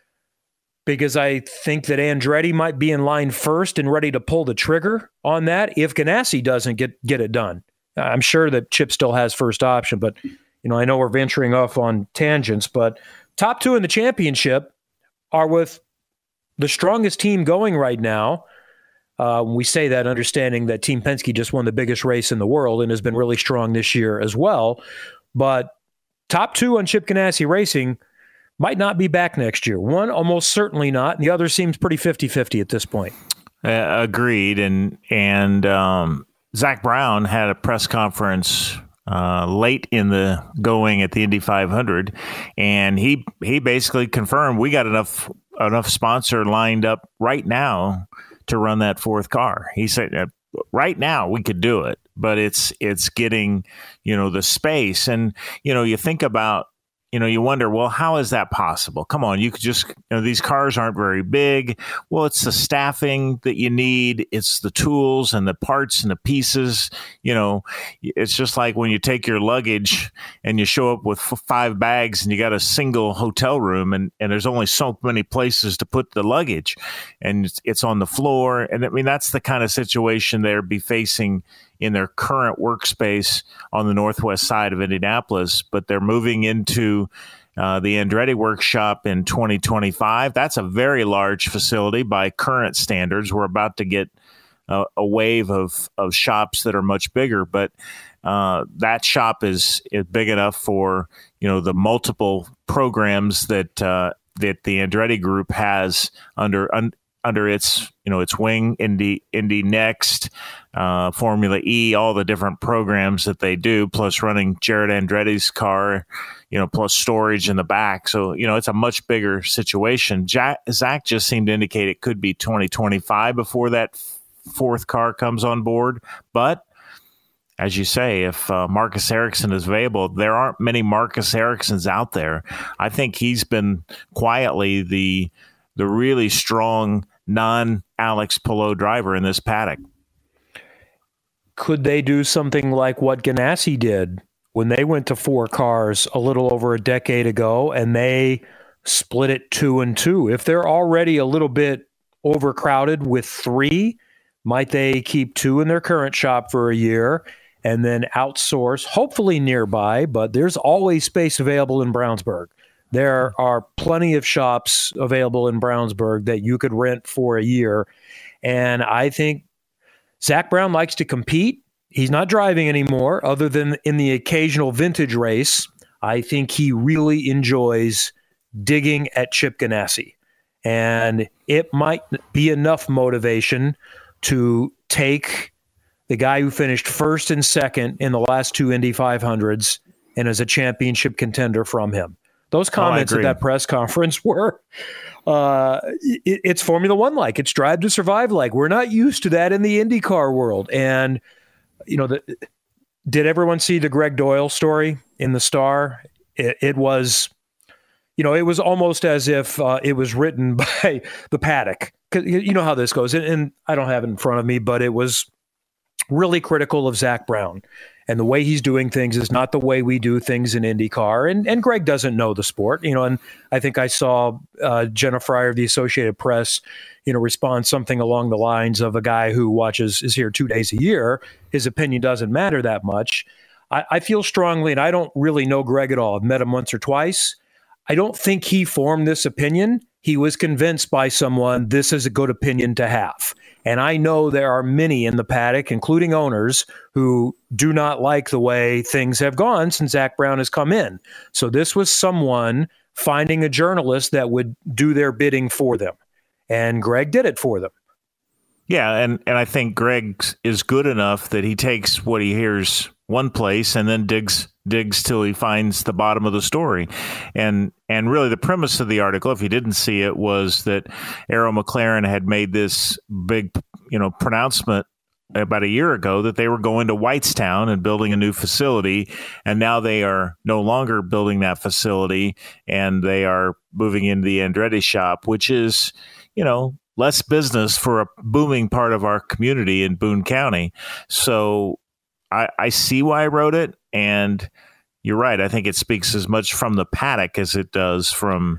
because I think that Andretti might be in line first and ready to pull the trigger on that if Ganassi doesn't get it done. I'm sure that Chip still has first option, but I know we're venturing off on tangents, but top 2 in the championship are with the strongest team going right now. We say that understanding that Team Penske just won the biggest race in the world and has been really strong this year as well. But top 2 on Chip Ganassi Racing might not be back next year. One almost certainly not, and the other seems pretty 50-50 at this point. Agreed. And Zach Brown had a press conference late in the going at the Indy 500, and he basically confirmed we got enough sponsor lined up right now to run that 4th car. He said, right now we could do it, but it's getting, the space. And, you think about, you wonder, well, how is that possible? Come on, you could just, these cars aren't very big. Well, it's the staffing that you need. It's the tools and the parts and the pieces. It's just like when you take your luggage and you show up with 5 bags and you got a single hotel room and there's only so many places to put the luggage and it's on the floor. And I mean, that's the kind of situation they'll be facing in their current workspace on the northwest side of Indianapolis, but they're moving into the Andretti workshop in 2025. That's a very large facility by current standards. We're about to get a wave of shops that are much bigger, but that shop is big enough for the multiple programs that the Andretti Group has under its its wing, Indy Next, Formula E, all the different programs that they do, plus running Jared Andretti's car, plus storage in the back. So, it's a much bigger situation. Zach just seemed to indicate it could be 2025 before that 4th car comes on board. But as you say, if Marcus Ericsson is available, there aren't many Marcus Ericssons out there. I think he's been quietly the really strong non-Alex Palou driver in this paddock. Could they do something like what Ganassi did when they went to 4 cars a little over a decade ago and they split it 2-2? If they're already a little bit overcrowded with 3, might they keep 2 in their current shop for a year and then outsource, hopefully nearby, but there's always space available in Brownsburg. There are plenty of shops available in Brownsburg that you could rent for a year. And I think Zach Brown likes to compete. He's not driving anymore other than in the occasional vintage race. I think he really enjoys digging at Chip Ganassi. And it might be enough motivation to take the guy who finished first and second in the last 2 Indy 500s and is a championship contender from him. Those comments at that press conference were, it's Formula One like, it's Drive to Survive like. We're not used to that in the IndyCar world. And, did everyone see the Greg Doyle story in the Star? It was, it was almost as if it was written by the paddock. 'Cause you know how this goes. And I don't have it in front of me, but it was really critical of Zach Brown. And the way he's doing things is not the way we do things in IndyCar. And Greg doesn't know the sport, and I think I saw Jenna Fryer of the Associated Press, respond something along the lines of a guy who is here 2 days a year. His opinion doesn't matter that much. I feel strongly, and I don't really know Greg at all. I've met him once or twice. I don't think he formed this opinion. He was convinced by someone this is a good opinion to have. And I know there are many in the paddock, including owners, who do not like the way things have gone since Zach Brown has come in. So this was someone finding a journalist that would do their bidding for them. And Greg did it for them. Yeah, and I think Greg is good enough that he takes what he hears one place and then digs till he finds the bottom of the story. And really the premise of the article, if you didn't see it, was that Arrow McLaren had made this big, pronouncement about a year ago that they were going to Whitestown and building a new facility. And now they are no longer building that facility and they are moving into the Andretti shop, which is, less business for a booming part of our community in Boone County. So I see why I wrote it, and you're right. I think it speaks as much from the paddock as it does from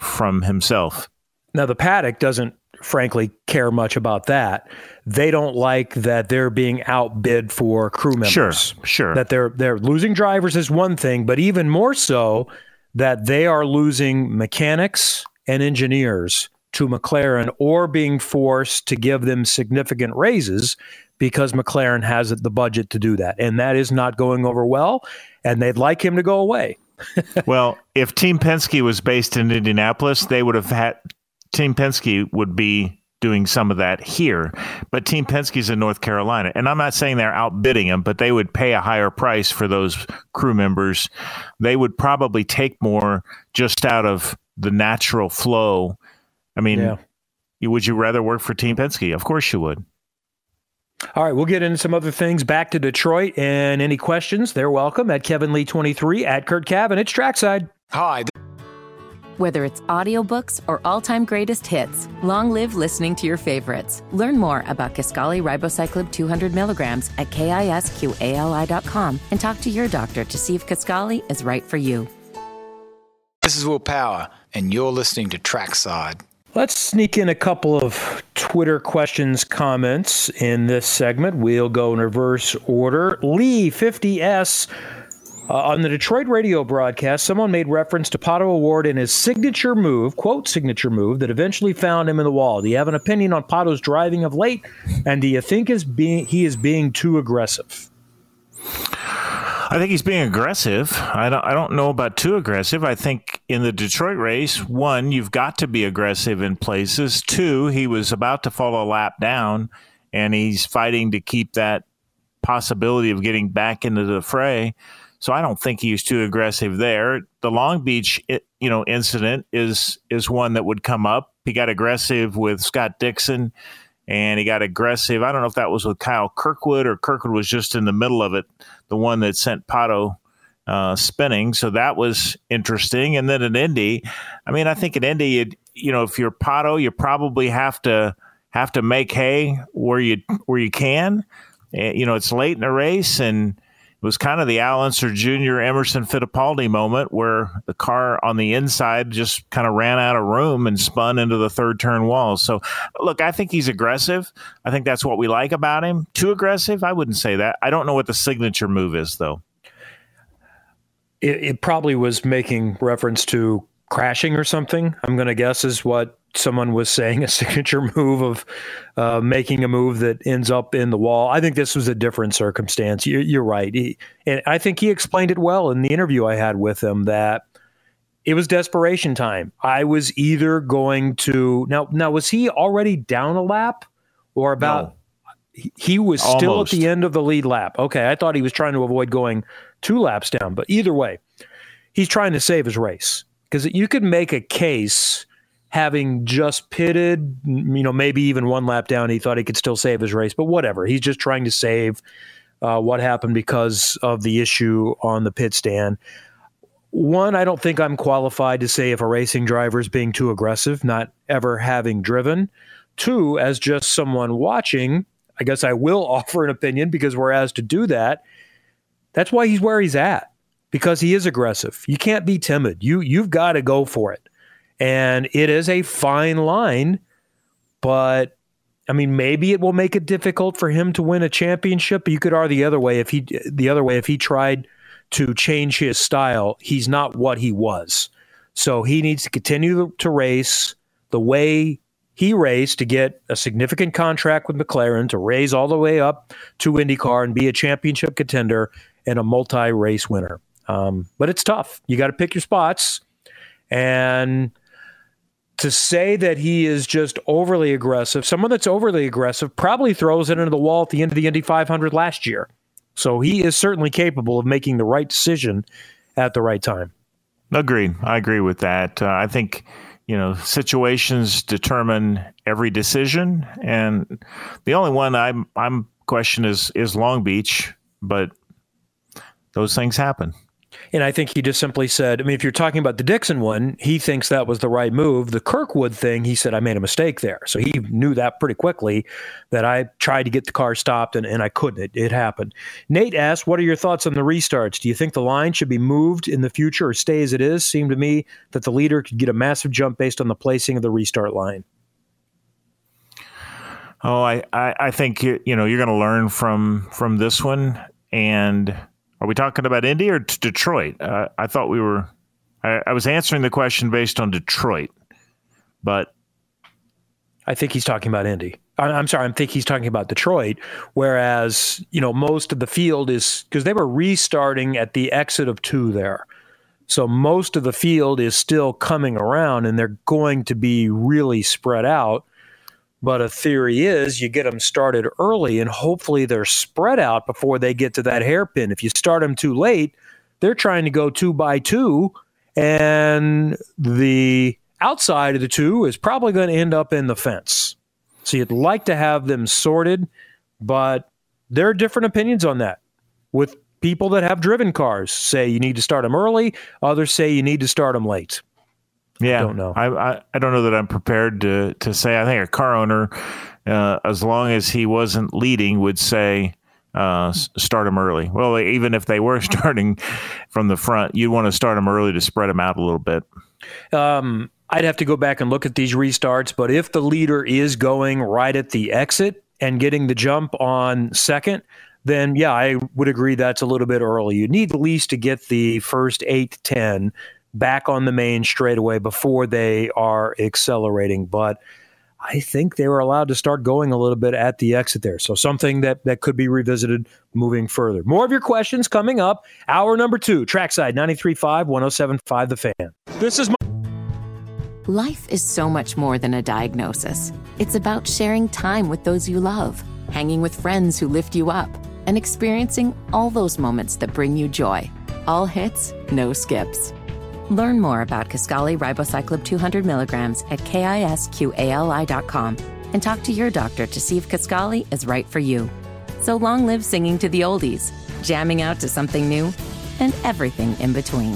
himself. Now, the paddock doesn't, frankly, care much about that. They don't like that they're being outbid for crew members. Sure. That they're losing drivers is one thing, but even more so that they are losing mechanics and engineers to McLaren or being forced to give them significant raises because McLaren has the budget to do that. And that is not going over well, and they'd like him to go away. Well, if Team Penske was based in Indianapolis, they would have had Team Penske would be doing some of that here. But Team Penske's in North Carolina. And I'm not saying they're outbidding them, but they would pay a higher price for those crew members. They would probably take more just out of the natural flow. I mean, would you rather work for Team Penske? Of course you would. All right, we'll get into some other things. Back to Detroit, and any questions, they're welcome at Kevin Lee 23, at Kurt Cavan. It's Trackside. Hi. Whether it's audiobooks or all-time greatest hits, long live listening to your favorites. Learn more about Kisqali Ribociclib 200 milligrams at KISQALI.com and talk to your doctor to see if Kisqali is right for you. This is Will Power, and you're listening to Trackside. Let's sneak in a couple of Twitter questions, comments in this segment. We'll go in reverse order. Lee 50S, on the Detroit radio broadcast, someone made reference to Pato O'Ward and his signature move, quote, signature move, that eventually found him in the wall. Do you have an opinion on Pato's driving of late? And do you think he is being too aggressive? I think he's being aggressive. I don't know about too aggressive. I think in the Detroit race, one, you've got to be aggressive in places. Two, he was about to fall a lap down, and he's fighting to keep that possibility of getting back into the fray. So I don't think he was too aggressive there. The Long Beach, incident is one that would come up. He got aggressive with Scott Dixon and he got aggressive. I don't know if that was with Kyle Kirkwood or Kirkwood was just in the middle of it, the one that sent Pato spinning. So that was interesting. And then at Indy, I mean, I think at Indy, if you're Pato, you probably have to make hay where you can. It's late in the race, and it was kind of the Al Unser Jr. Emerson Fittipaldi moment where the car on the inside just kind of ran out of room and spun into the third turn wall. So, look, I think he's aggressive. I think that's what we like about him. Too aggressive? I wouldn't say that. I don't know what the signature move is, though. It probably was making reference to crashing or something, I'm going to guess is what someone was saying, a signature move of making a move that ends up in the wall. I think this was a different circumstance. You're right. And I think he explained it well in the interview I had with him that it was desperation time. I was either going to now was he already down a lap or about? No. He was still almost at the end of the lead lap. Okay, I thought he was trying to avoid going 2 laps down, but either way, he's trying to save his race because you could make a case. Having just pitted, maybe even 1 lap down, he thought he could still save his race, but whatever. He's just trying to save what happened because of the issue on the pit stand. One, I don't think I'm qualified to say if a racing driver is being too aggressive, not ever having driven. 2, as just someone watching, I guess I will offer an opinion because we're asked to do that. That's why he's where he's at, because he is aggressive. You can't be timid. You've got to go for it. And it is a fine line, but I mean, maybe it will make it difficult for him to win a championship. But you could argue the other way if he tried to change his style, he's not what he was. So he needs to continue to race the way he raced to get a significant contract with McLaren, to raise all the way up to IndyCar and be a championship contender and a multi-race winner. But it's tough. You got to pick your spots. And to say that he is just overly aggressive, someone that's overly aggressive probably throws it into the wall at the end of the Indy 500 last year. So he is certainly capable of making the right decision at the right time. Agreed. I agree with that. I think, situations determine every decision. And the only one I'm question is Long Beach, but those things happen. And I think he just simply said, if you're talking about the Dixon one, he thinks that was the right move. The Kirkwood thing, he said, I made a mistake there. So he knew that pretty quickly, that I tried to get the car stopped and I couldn't. It happened. Nate asked, what are your thoughts on the restarts? Do you think the line should be moved in the future or stay as it is? Seemed to me that the leader could get a massive jump based on the placing of the restart line. Oh, I think, you're going to learn from this one. And are we talking about Indy or Detroit? I thought we were I was answering the question based on Detroit, but I think he's talking about Indy. I'm sorry, I think he's talking about Detroit, whereas, most of the field is, because they were restarting at the exit of 2 there. So most of the field is still coming around, and they're going to be really spread out. But a theory is you get them started early and hopefully they're spread out before they get to that hairpin. If you start them too late, they're trying to go 2 by 2, and the outside of the 2 is probably going to end up in the fence. So you'd like to have them sorted, but there are different opinions on that. With people that have driven cars say you need to start them early, others say you need to start them late. Yeah, I don't know. I don't know that I'm prepared to say. I think a car owner, as long as he wasn't leading, would say start them early. Well, even if they were starting from the front, you'd want to start them early to spread them out a little bit. I'd have to go back and look at these restarts, but if the leader is going right at the exit and getting the jump on second, then yeah, I would agree that's a little bit early. You need at least to get the first 8 to 10 back on the main straightaway before they are accelerating. But I think they were allowed to start going a little bit at the exit there. So something that could be revisited moving further. More of your questions coming up. Hour number 2, Trackside 93.5, 107.5 The Fan. This is Life is so much more than a diagnosis. It's about sharing time with those you love, hanging with friends who lift you up, and experiencing all those moments that bring you joy. All hits, no skips. Learn more about Kisqali Ribociclib 200 milligrams at KISQALI.com and talk to your doctor to see if Kisqali is right for you. So long live singing to the oldies, jamming out to something new, and everything in between.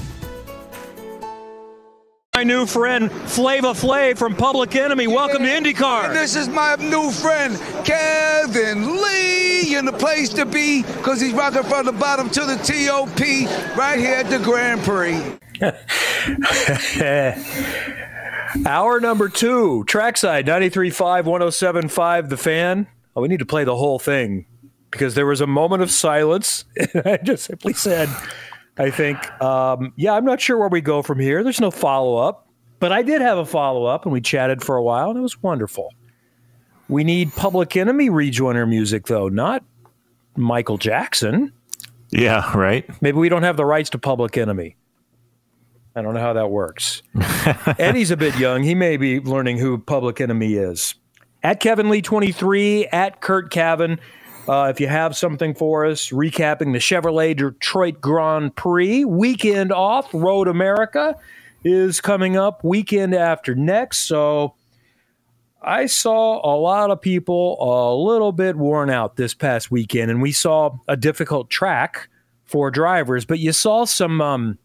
My new friend, Flava Flav from Public Enemy. Welcome to IndyCar. And this is my new friend, Kevin Lee, in the place to be, because he's rocking from the bottom to the TOP right here at the Grand Prix. Hour number 2, Trackside, 93.5, 107.5, The Fan. Oh, we need to play the whole thing because there was a moment of silence. And I just simply said, I think, I'm not sure where we go from here. There's no follow-up. But I did have a follow-up, and we chatted for a while, and it was wonderful. We need Public Enemy rejoiner music, though, not Michael Jackson. Yeah, right. Maybe we don't have the rights to Public Enemy. I don't know how that works. Eddie's a bit young. He may be learning who Public Enemy is. At Kevin Lee 23, at Kurt Cavan. If you have something for us, recapping the Chevrolet Detroit Grand Prix. Weekend off. Road America is coming up weekend after next. So I saw a lot of people a little bit worn out this past weekend, and we saw a difficult track for drivers. But you saw some...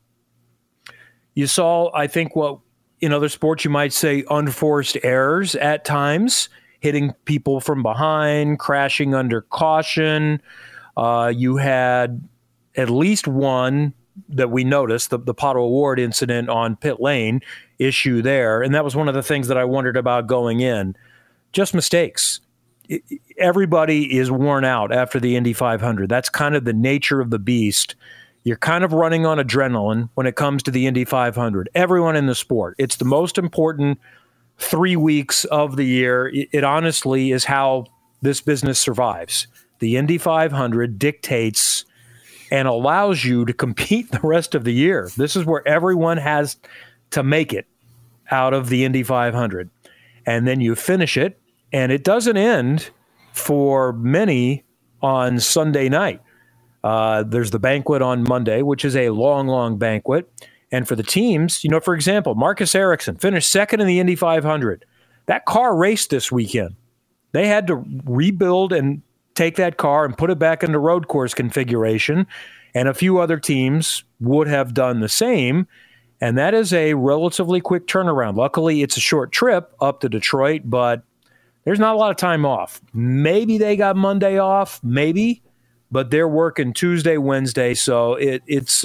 I think, what in other sports you might say unforced errors at times, hitting people from behind, crashing under caution. You had at least one that we noticed, the Pato O'Ward incident on pit lane issue there. And that was one of the things that I wondered about going in. Just mistakes. Everybody is worn out after the Indy 500. That's kind of the nature of the beast. You're kind of running on adrenaline when it comes to the Indy 500. Everyone in the sport. It's the most important 3 weeks of the year. It honestly is how this business survives. The Indy 500 dictates and allows you to compete the rest of the year. This is where everyone has to make it out of the Indy 500. And then you finish it, and it doesn't end for many on Sunday night. There's the banquet on Monday, which is a long, long banquet. And for the teams, for example, Marcus Ericsson finished second in the Indy 500. That car raced this weekend. They had to rebuild and take that car and put it back into road course configuration. And a few other teams would have done the same. And that is a relatively quick turnaround. Luckily, it's a short trip up to Detroit, but there's not a lot of time off. Maybe they got Monday off, maybe. But they're working Tuesday, Wednesday, so it's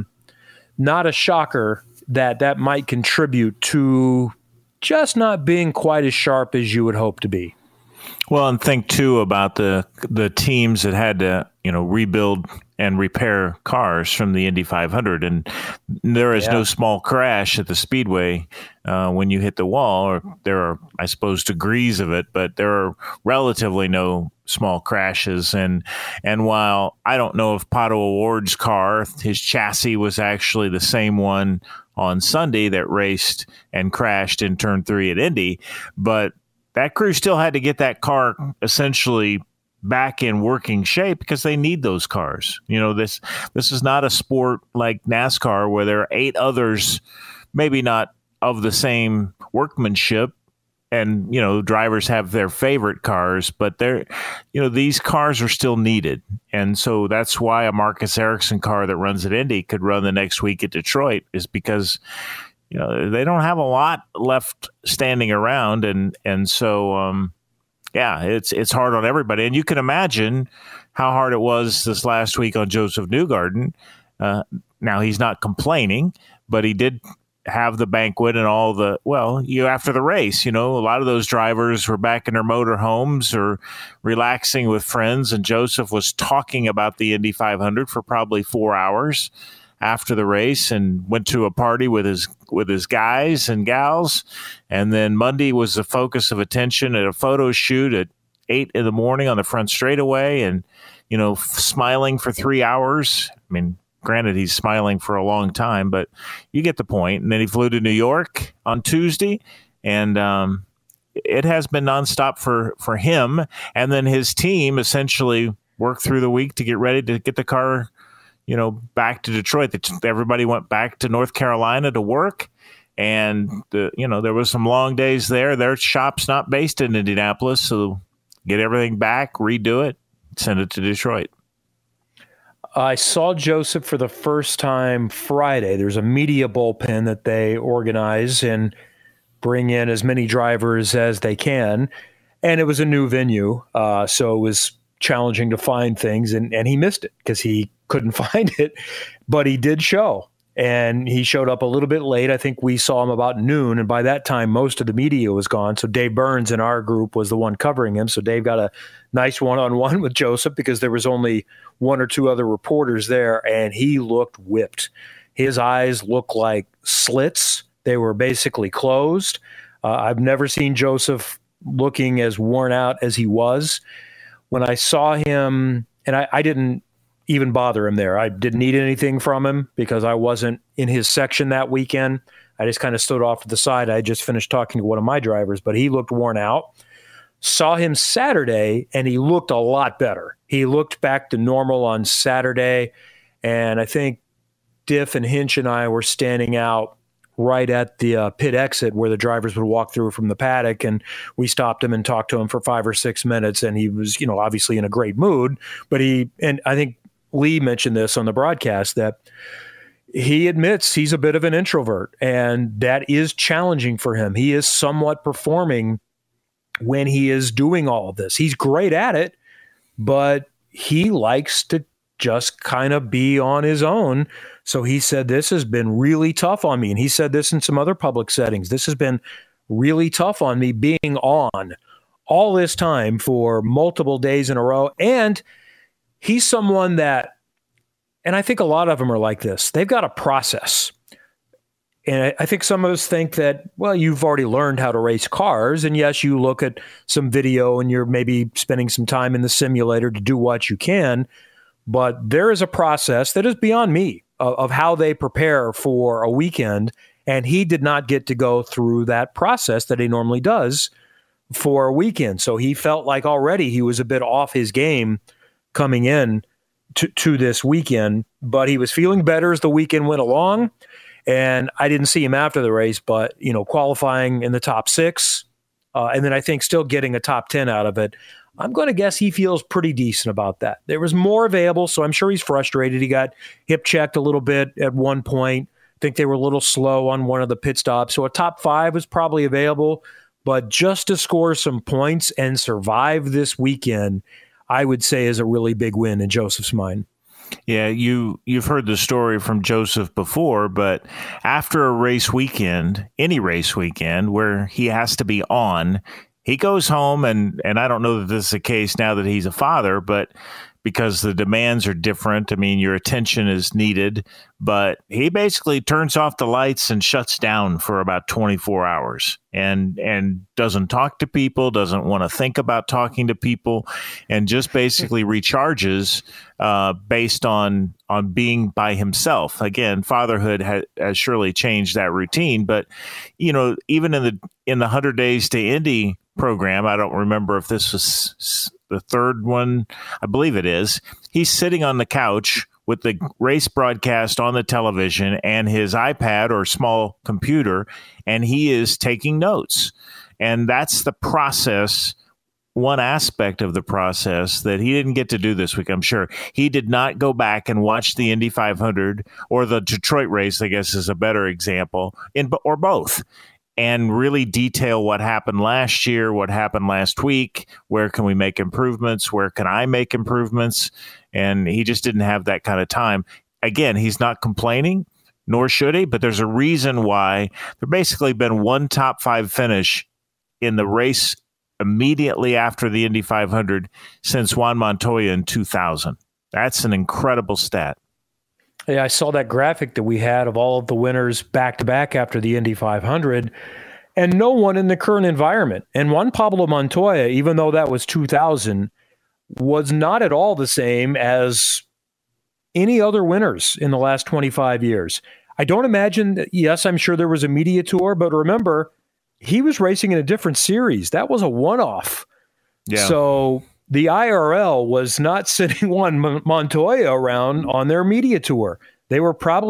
not a shocker that might contribute to just not being quite as sharp as you would hope to be. Well, and think too about the teams that had to rebuild and repair cars from the Indy 500, and there is no small crash at the speedway when you hit the wall. Or there are, I suppose, degrees of it, but there are relatively no small crashes. And while I don't know if Pato O'Ward's car, his chassis was actually the same one on Sunday that raced and crashed in turn 3 at Indy, but that crew still had to get that car essentially back in working shape because they need those cars. This is not a sport like NASCAR where there are 8 others, maybe not of the same workmanship, and drivers have their favorite cars, but these cars are still needed. And so that's why a Marcus Ericsson car that runs at Indy could run the next week at Detroit, is because they don't have a lot left standing around. And so, it's hard on everybody. And you can imagine how hard it was this last week on Joseph Newgarden. Now, he's not complaining, but he did have the banquet and all the, after the race, a lot of those drivers were back in their motorhomes or relaxing with friends. And Joseph was talking about the Indy 500 for probably 4 hours after the race, and went to a party with his guys and gals. And then Monday was the focus of attention at a photo shoot at 8 in the morning on the front straightaway, and, smiling for 3 hours. I mean, granted, he's smiling for a long time, but you get the point. And then he flew to New York on Tuesday, and it has been nonstop for him. And then his team essentially worked through the week to get ready to get the car back to Detroit. Everybody went back to North Carolina to work, And there was some long days there. Their shop's not based in Indianapolis, so get everything back, redo it, send it to Detroit. I saw Joseph for the first time Friday. There's a media bullpen that they organize and bring in as many drivers as they can. And it was a new venue, so it was challenging to find things. And he missed it because he couldn't find it. But he did show. And he showed up a little bit late. I think we saw him about noon. And by that time, most of the media was gone. So Dave Burns in our group was the one covering him. So Dave got a nice one-on-one with Joseph because there was only one or two other reporters there. And he looked whipped. His eyes looked like slits. They were basically closed. I've never seen Joseph looking as worn out as he was. When I saw him, and I didn't even bother him there. I didn't need anything from him because I wasn't in his section that weekend. I just kind of stood off to the side. I just finished talking to one of my drivers, but he looked worn out. Saw him Saturday, and he looked a lot better. He looked back to normal on Saturday, and I think Diff and Hinch and I were standing out right at the pit exit where the drivers would walk through from the paddock, and we stopped him and talked to him for 5 or 6 minutes, and he was, obviously in a great mood. But and I think Lee mentioned this on the broadcast, that he admits he's a bit of an introvert, and that is challenging for him. He is somewhat performing when he is doing all of this. He's great at it, but he likes to just kind of be on his own. So he said, this has been really tough on me. And he said this in some other public settings. This has been really tough on me being on all this time for multiple days in a row. And he's someone that, and I think a lot of them are like this, they've got a process. And I think some of us think that, well, you've already learned how to race cars. And yes, you look at some video and you're maybe spending some time in the simulator to do what you can. But there is a process that is beyond me of how they prepare for a weekend. And he did not get to go through that process that he normally does for a weekend. So he felt like already he was a bit off his game coming in to this weekend, but he was feeling better as the weekend went along. And I didn't see him after the race, but, qualifying in the top 6, and then I think still getting a top 10 out of it. I'm going to guess he feels pretty decent about that. There was more available, so I'm sure he's frustrated. He got hip checked a little bit at one point. I think they were a little slow on one of the pit stops. So a top 5 was probably available, but just to score some points and survive this weekend, I would say is a really big win in Joseph's mind. Yeah, you've heard the story from Joseph before, but after a race weekend, any race weekend where he has to be on, he goes home, and I don't know that this is the case now that he's a father, but because the demands are different. I mean, your attention is needed, but he basically turns off the lights and shuts down for about 24 hours and doesn't talk to people, doesn't want to think about talking to people, and just basically recharges based on being by himself. Again, fatherhood has surely changed that routine, but even in the 100 Days to Indy program, I don't remember if this was the third one, I believe it is. He's sitting on the couch with the race broadcast on the television and his iPad or small computer, and he is taking notes. And that's the process, one aspect of the process that he didn't get to do this week, I'm sure. He did not go back and watch the Indy 500 or the Detroit race, I guess is a better example, or both, and really detail what happened last year, what happened last week, where can we make improvements, where can I make improvements, and he just didn't have that kind of time. Again, he's not complaining, nor should he, but there's a reason why there basically been one top 5 finish in the race immediately after the Indy 500 since Juan Montoya in 2000. That's an incredible stat. Yeah, I saw that graphic that we had of all of the winners back-to-back after the Indy 500, and no one in the current environment. And Juan Pablo Montoya, even though that was 2000, was not at all the same as any other winners in the last 25 years. I don't imagine that, yes, I'm sure there was a media tour, but remember, he was racing in a different series. That was a one-off. Yeah. So the IRL was not sitting Juan Montoya around on their media tour. They were probably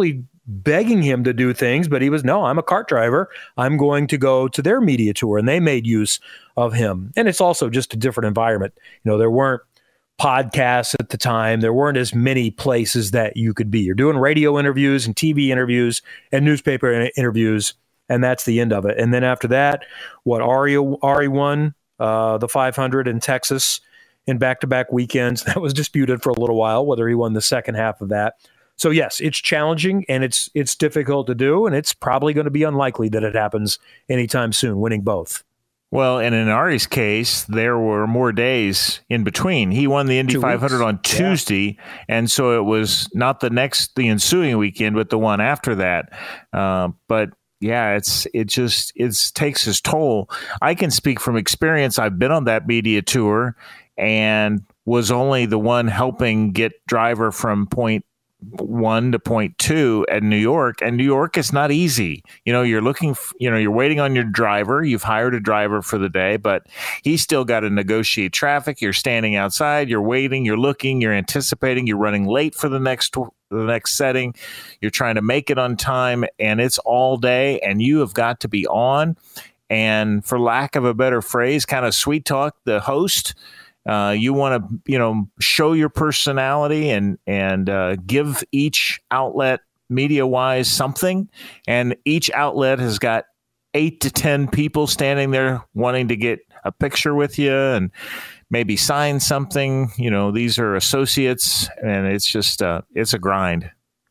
begging him to do things, but he was, no, I'm a kart driver. I'm going to go to their media tour, and they made use of him. And it's also just a different environment. There weren't podcasts at the time. There weren't as many places that you could be. You're doing radio interviews and TV interviews and newspaper interviews, and that's the end of it. And then after that, Ari won the 500 in Texas in back-to-back weekends. That was disputed for a little while, whether he won the second half of that. So yes, it's challenging and it's difficult to do, and it's probably going to be unlikely that it happens anytime soon, winning both. Well, and in Ari's case, there were more days in between. He won the Indy 500 on Tuesday, and so it was not the ensuing weekend, but the one after that. But yeah, it takes its toll. I can speak from experience. I've been on that media tour and was only the one helping get driver from point 1 to point 2 at New York, and New York is not easy. You're looking, you're waiting on your driver. You've hired a driver for the day, but he's still got to negotiate traffic. You're standing outside, you're waiting, you're looking, you're anticipating, you're running late for the next setting. You're trying to make it on time, and it's all day, and you have got to be on. And for lack of a better phrase, kind of sweet talk the host. You want to, show your personality and give each outlet media-wise something. And each outlet has got 8 to 10 people standing there wanting to get a picture with you and maybe sign something. These are associates, and it's just it's a grind.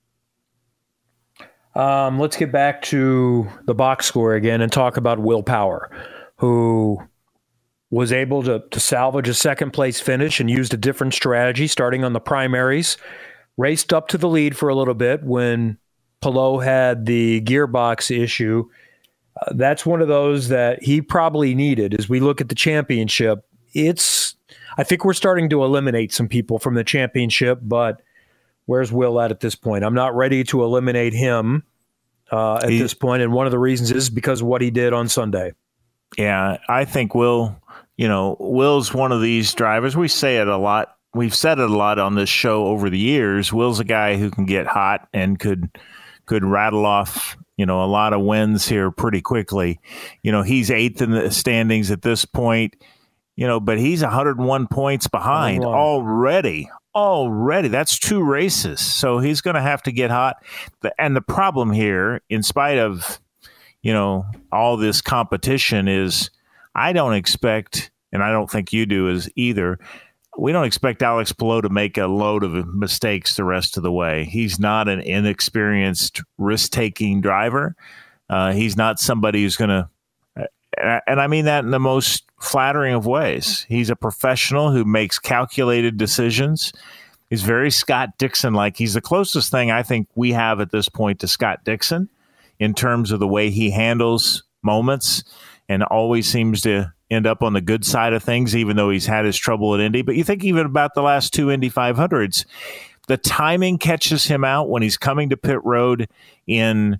Let's get back to the box score again and talk about Will Power, who was able to salvage a second-place finish and used a different strategy, starting on the primaries, raced up to the lead for a little bit when Palou had the gearbox issue. That's one of those that he probably needed. As we look at the championship, I think we're starting to eliminate some people from the championship, but where's Will at this point? I'm not ready to eliminate him at this point, and one of the reasons is because of what he did on Sunday. Yeah, I think Will's one of these drivers. We say it a lot. We've said it a lot on this show over the years. Will's a guy who can get hot and could rattle off, a lot of wins here pretty quickly. He's 8th in the standings at this point, but he's 101 points behind already. That's 2 races. So he's going to have to get hot. And the problem here, in spite of, all this competition, is I don't expect, and I don't think you do either, we don't expect Alex Palou to make a load of mistakes the rest of the way. He's not an inexperienced, risk-taking driver. He's not somebody who's going to, and I mean that in the most flattering of ways. He's a professional who makes calculated decisions. He's very Scott Dixon-like. He's the closest thing I think we have at this point to Scott Dixon in terms of the way he handles moments and always seems to end up on the good side of things, even though he's had his trouble at Indy. But you think even about the last 2 Indy 500s, the timing catches him out when he's coming to pit road in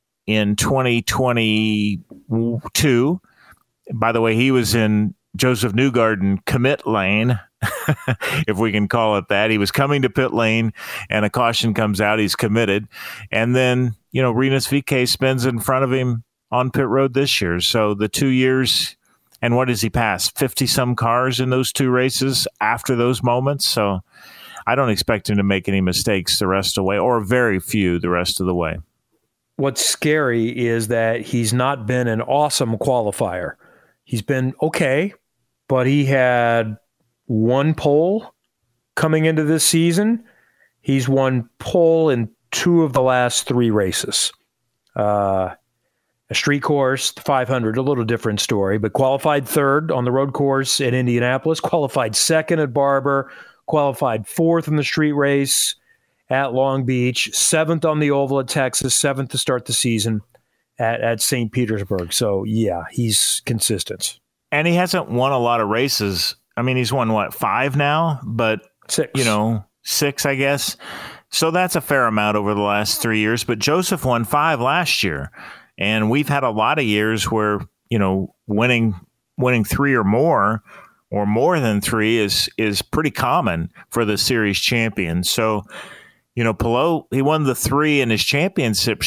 2022. By the way, he was in Joseph Newgarden commit lane, if we can call it that. He was coming to pit lane, and a caution comes out. He's committed. And then, Rinus VeeKay spins in front of him on pit road this year. So the 2 years, and what does he pass? 50-some cars in those 2 races after those moments. So I don't expect him to make any mistakes the rest of the way, or very few the rest of the way. What's scary is that he's not been an awesome qualifier. He's been okay, but he had 1 pole coming into this season. He's won pole in 2 of the last 3 races. A street course, the 500, a little different story, but qualified 3rd on the road course at Indianapolis, qualified 2nd at Barber, qualified 4th in the street race at Long Beach, 7th on the oval at Texas, 7th to start the season at St. Petersburg. So, yeah, he's consistent. And he hasn't won a lot of races. I mean, he's won, 5 now? But, 6. 6, I guess. So that's a fair amount over the last 3 years. But Joseph won 5 last year. And we've had a lot of years where, winning 3 or more than 3 is pretty common for the series champion. So, Palou, he won the 3 in his championship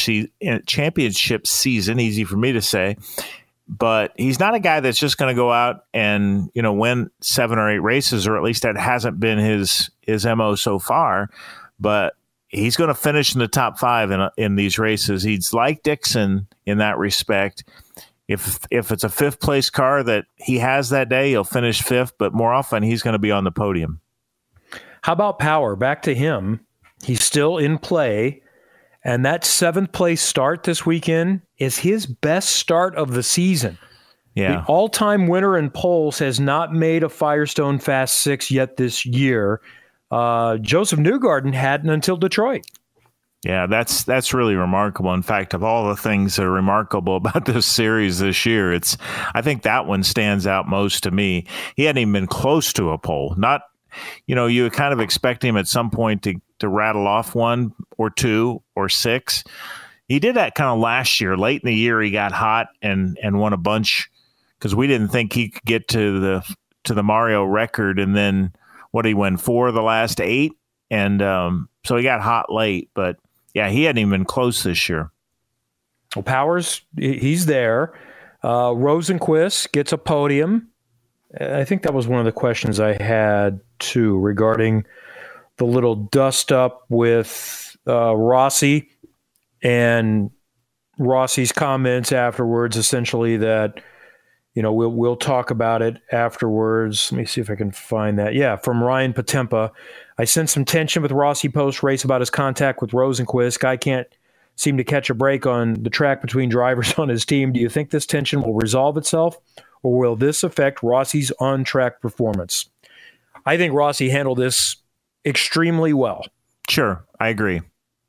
season. Easy for me to say. But he's not a guy that's just going to go out and, win 7 or 8 races, or at least that hasn't been his MO so far. But he's going to finish in the top 5 in these races. He's like Dixon in that respect. If it's a 5th place car that he has that day, he'll finish 5th, but more often he's going to be on the podium. How about Power? Back to him. He's still in play. And that 7th place start this weekend is his best start of the season. Yeah. The all-time winner in poles has not made a Firestone Fast 6 yet this year. Joseph Newgarden hadn't until Detroit. Yeah, that's really remarkable. In fact, of all the things that are remarkable about this series this year, I think that one stands out most to me. He hadn't even been close to a pole. Not, you would kind of expect him at some point to rattle off 1 or 2 or 6. He did that kind of last year. Late in the year, he got hot and won a bunch because we didn't think he could get to the Mario record. And then he won 4 of the last 8, and so he got hot late. But yeah, he hadn't even been close this year. Well, Powers, he's there. Rosenqvist gets a podium. I think that was one of the questions I had too regarding the little dust up with Rossi and Rossi's comments afterwards, essentially that, we'll talk about it afterwards. Let me see if I can find that. Yeah, from Ryan Potempa. I sensed some tension with Rossi post-race about his contact with Rosenqvist. Guy can't seem to catch a break on the track between drivers on his team. Do you think this tension will resolve itself, or will this affect Rossi's on-track performance? I think Rossi handled this extremely well. Sure, I agree.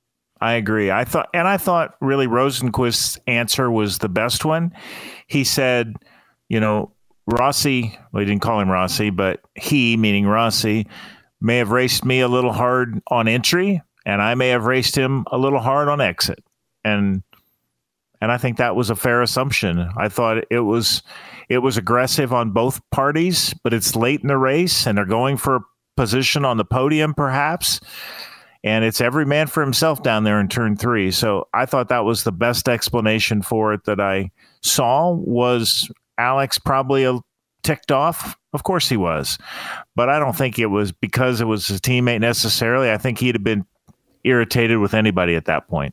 I thought really Rosenqvist's answer was the best one. He said, Rossi, well, he didn't call him Rossi, but he, meaning Rossi, may have raced me a little hard on entry, and I may have raced him a little hard on exit. And I think that was a fair assumption. I thought it was aggressive on both parties, but it's late in the race, and they're going for a position on the podium, perhaps. And it's every man for himself down there in turn 3. So I thought that was the best explanation for it that I saw. Was Alex probably ticked off? Of course he was. But I don't think it was because it was his teammate necessarily. I think he'd have been irritated with anybody at that point.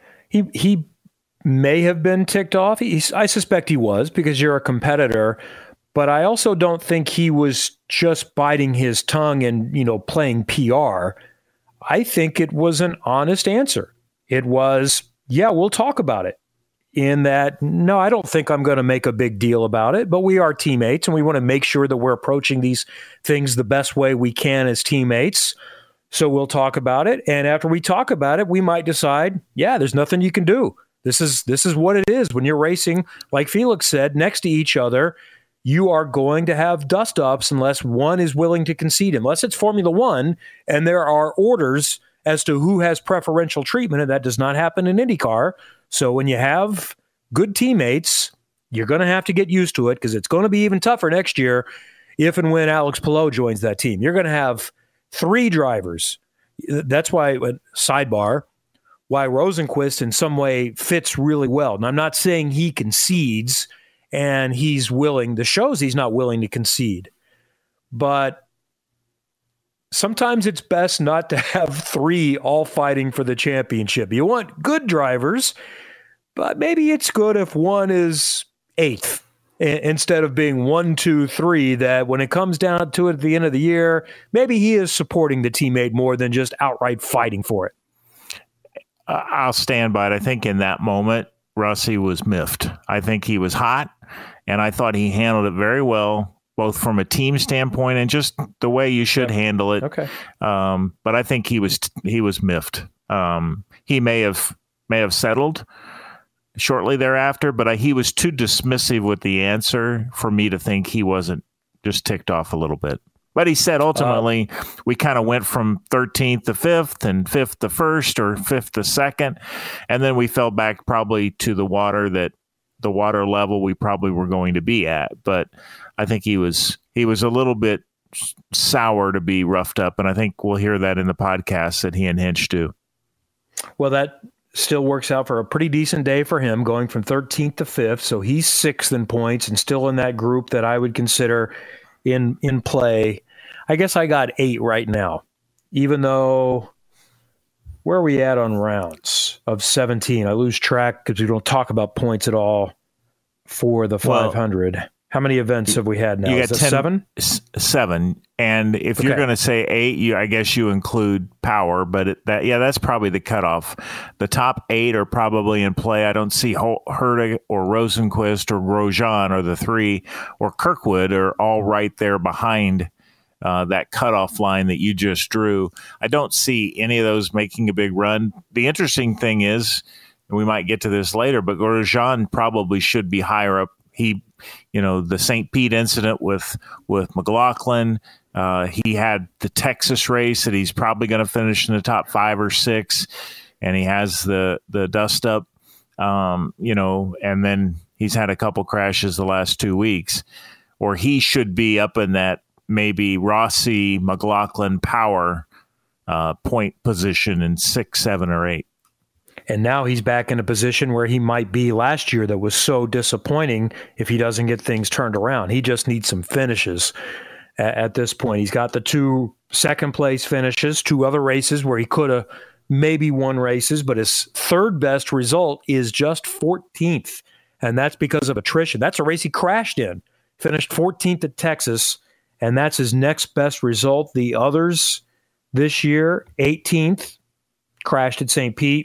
He may have been ticked off. I suspect he was, because you're a competitor. But I also don't think he was just biting his tongue and, playing PR. I think it was an honest answer. It was, yeah, we'll talk about it. In that, no, I don't think I'm going to make a big deal about it, but we are teammates and we want to make sure that we're approaching these things the best way we can as teammates. So we'll talk about it. And after we talk about it, we might decide, yeah, there's nothing you can do. This is what it is. When you're racing, like Felix said, next to each other, you are going to have dust-ups unless one is willing to concede, unless it's Formula One and there are orders as to who has preferential treatment, and that does not happen in IndyCar. So when you have good teammates, you're going to have to get used to it, because it's going to be even tougher next year if and when Alex Palou joins that team. You're going to have 3 drivers. That's why, sidebar, why Rosenqvist in some way fits really well. And I'm not saying he concedes and he's willing. The shows he's not willing to concede. But sometimes it's best not to have 3 all fighting for the championship. You want good drivers, but maybe it's good if one is 8th instead of being 1, 2, 3, that when it comes down to it at the end of the year, maybe he is supporting the teammate more than just outright fighting for it. I'll stand by it. I think in that moment, Rossi was miffed. I think he was hot, and I thought he handled it very well, both from a team standpoint and just the way you should handle it. Okay. But I think he was miffed. He may have settled shortly thereafter, but he was too dismissive with the answer for me to think he wasn't just ticked off a little bit. But he said ultimately we kind of went from 13th to 5th and 5th to 1st or 5th to 2nd. And then we fell back probably to the water level we probably were going to be at. But I think he was a little bit sour to be roughed up, and I think we'll hear that in the podcast that he and Hinch do. Well, that still works out for a pretty decent day for him, going from 13th to 5th. So he's 6th in points and still in that group that I would consider in play. I guess I got 8 right now, even though where are we at on rounds of 17? I lose track because we don't talk about points at all for the 500. How many events have we had now? You got 7? 7. And if you're going to say 8, I guess you include Power, but that's probably the cutoff. The top 8 are probably in play. I don't see Herta or Rosenquist or Grosjean or the 3 or Kirkwood are all right there behind that cutoff line that you just drew. I don't see any of those making a big run. The interesting thing is, and we might get to this later, but Grosjean probably should be higher up. The St. Pete incident with McLaughlin. He had the Texas race that he's probably going to finish in the top 5 or 6, and he has the dust up, and then he's had a couple crashes the last 2 weeks, or he should be up in that maybe Rossi, McLaughlin, Power point position in 6, 7, or 8. And now he's back in a position where he might be last year that was so disappointing if he doesn't get things turned around. He just needs some finishes at this point. He's got the 2 second-place finishes, 2 other races where he could have maybe won races, but his third best result is just 14th, and that's because of attrition. That's a race he crashed in, finished 14th at Texas, and that's his next best result. The others this year, 18th, crashed at St. Pete.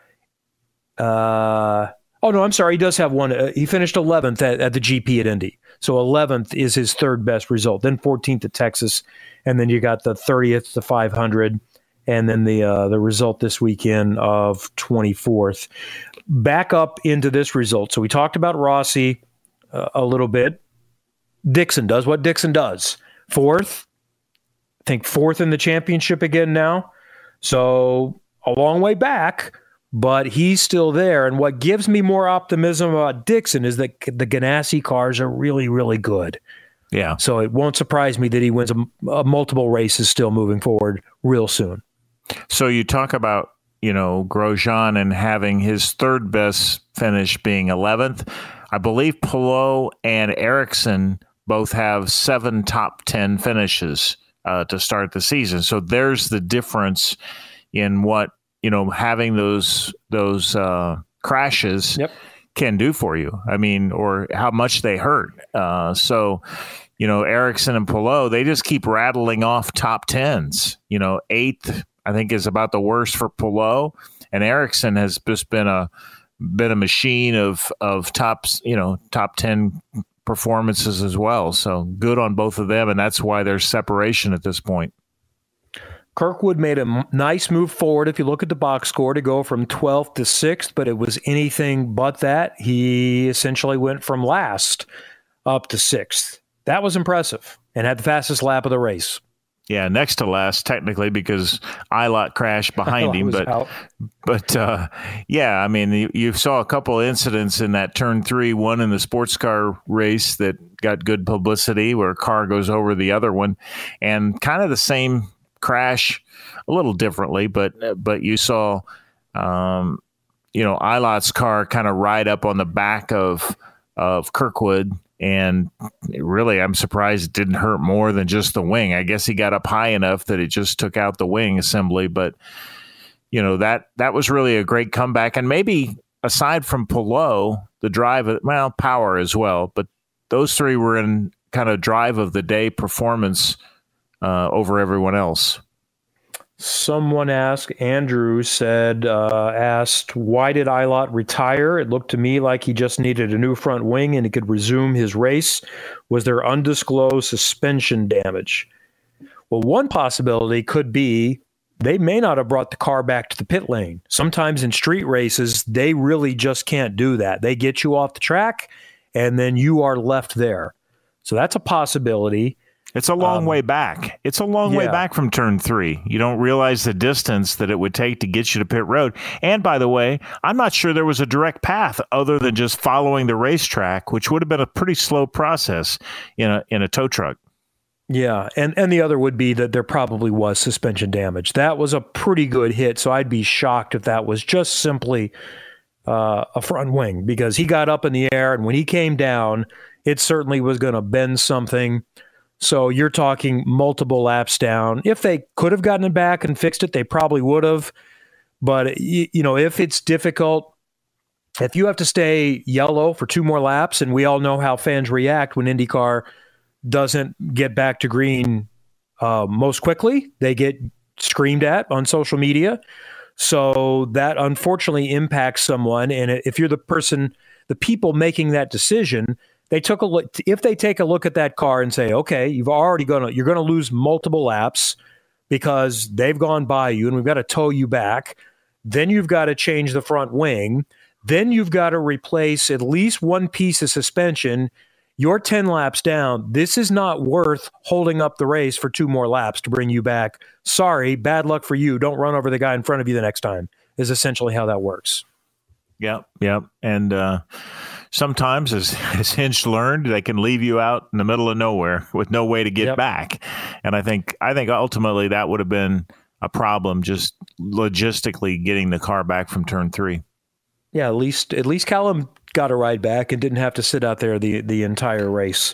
He does have one. He finished 11th at the GP at Indy. So 11th is his third best result. Then 14th at Texas. And then you got the 30th, the 500, and then the result this weekend of 24th. Back up into this result. So we talked about Rossi a little bit. Dixon does what Dixon does. 4th. I think 4th in the championship again now. So a long way back. But he's still there. And what gives me more optimism about Dixon is that the Ganassi cars are really, really good. Yeah. So it won't surprise me that he wins multiple races still moving forward real soon. So you talk about, Grosjean and having his third best finish being 11th. I believe Palou and Ericsson both have 7 top 10 finishes to start the season. So there's the difference in what, having those crashes can do for you. I mean, or how much they hurt. So Ericsson and Palou, they just keep rattling off top 10s. 8th, I think, is about the worst for Palou, and Ericsson has just been a machine of top 10 performances as well. So good on both of them, and that's why there's separation at this point. Kirkwood made a nice move forward if you look at the box score to go from 12th to 6th, but it was anything but that. He essentially went from last up to 6th. That was impressive and had the fastest lap of the race. Yeah, next to last technically because Ilott crashed behind him. But I mean, you saw a couple of incidents in that turn 3, one in the sports car race that got good publicity where a car goes over the other one, and kind of the same crash a little differently, but you saw Ilott's car kind of ride up on the back of Kirkwood, and really I'm surprised it didn't hurt more than just the wing. I guess he got up high enough that it just took out the wing assembly, but that was really a great comeback. And maybe aside from Palou, the drive, Power as well, but those 3 were in kind of drive of the day performance over everyone else. Someone asked, Andrew asked, why did Ilott retire? It looked to me like he just needed a new front wing and he could resume his race. Was there undisclosed suspension damage? Well, one possibility could be they may not have brought the car back to the pit lane. Sometimes in street races, they really just can't do that. They get you off the track and then you are left there. So that's a possibility. It's a long way back. It's a long way back from turn 3. You don't realize the distance that it would take to get you to pit road. And by the way, I'm not sure there was a direct path other than just following the racetrack, which would have been a pretty slow process in a tow truck. Yeah, and the other would be that there probably was suspension damage. That was a pretty good hit, so I'd be shocked if that was just simply a front wing, because he got up in the air, and when he came down, it certainly was going to bend something. So you're talking multiple laps down. If they could have gotten it back and fixed it, they probably would have. But, if it's difficult, if you have to stay yellow for 2 more laps, and we all know how fans react when IndyCar doesn't get back to green most quickly, they get screamed at on social media. So that unfortunately impacts someone. And if you're the people making that decision, they took a look. If they take a look at that car and say, okay, you're going to lose multiple laps because they've gone by you and we've got to tow you back. Then you've got to change the front wing. Then you've got to replace at least one piece of suspension. You're 10 laps down. This is not worth holding up the race for 2 more laps to bring you back. Sorry, bad luck for you. Don't run over the guy in front of you the next time, is essentially how that works. Yep. And sometimes, as Hinch learned, they can leave you out in the middle of nowhere with no way to get back. And I think ultimately that would have been a problem, just logistically getting the car back from turn 3. Yeah, at least Callum got a ride back and didn't have to sit out there the entire race.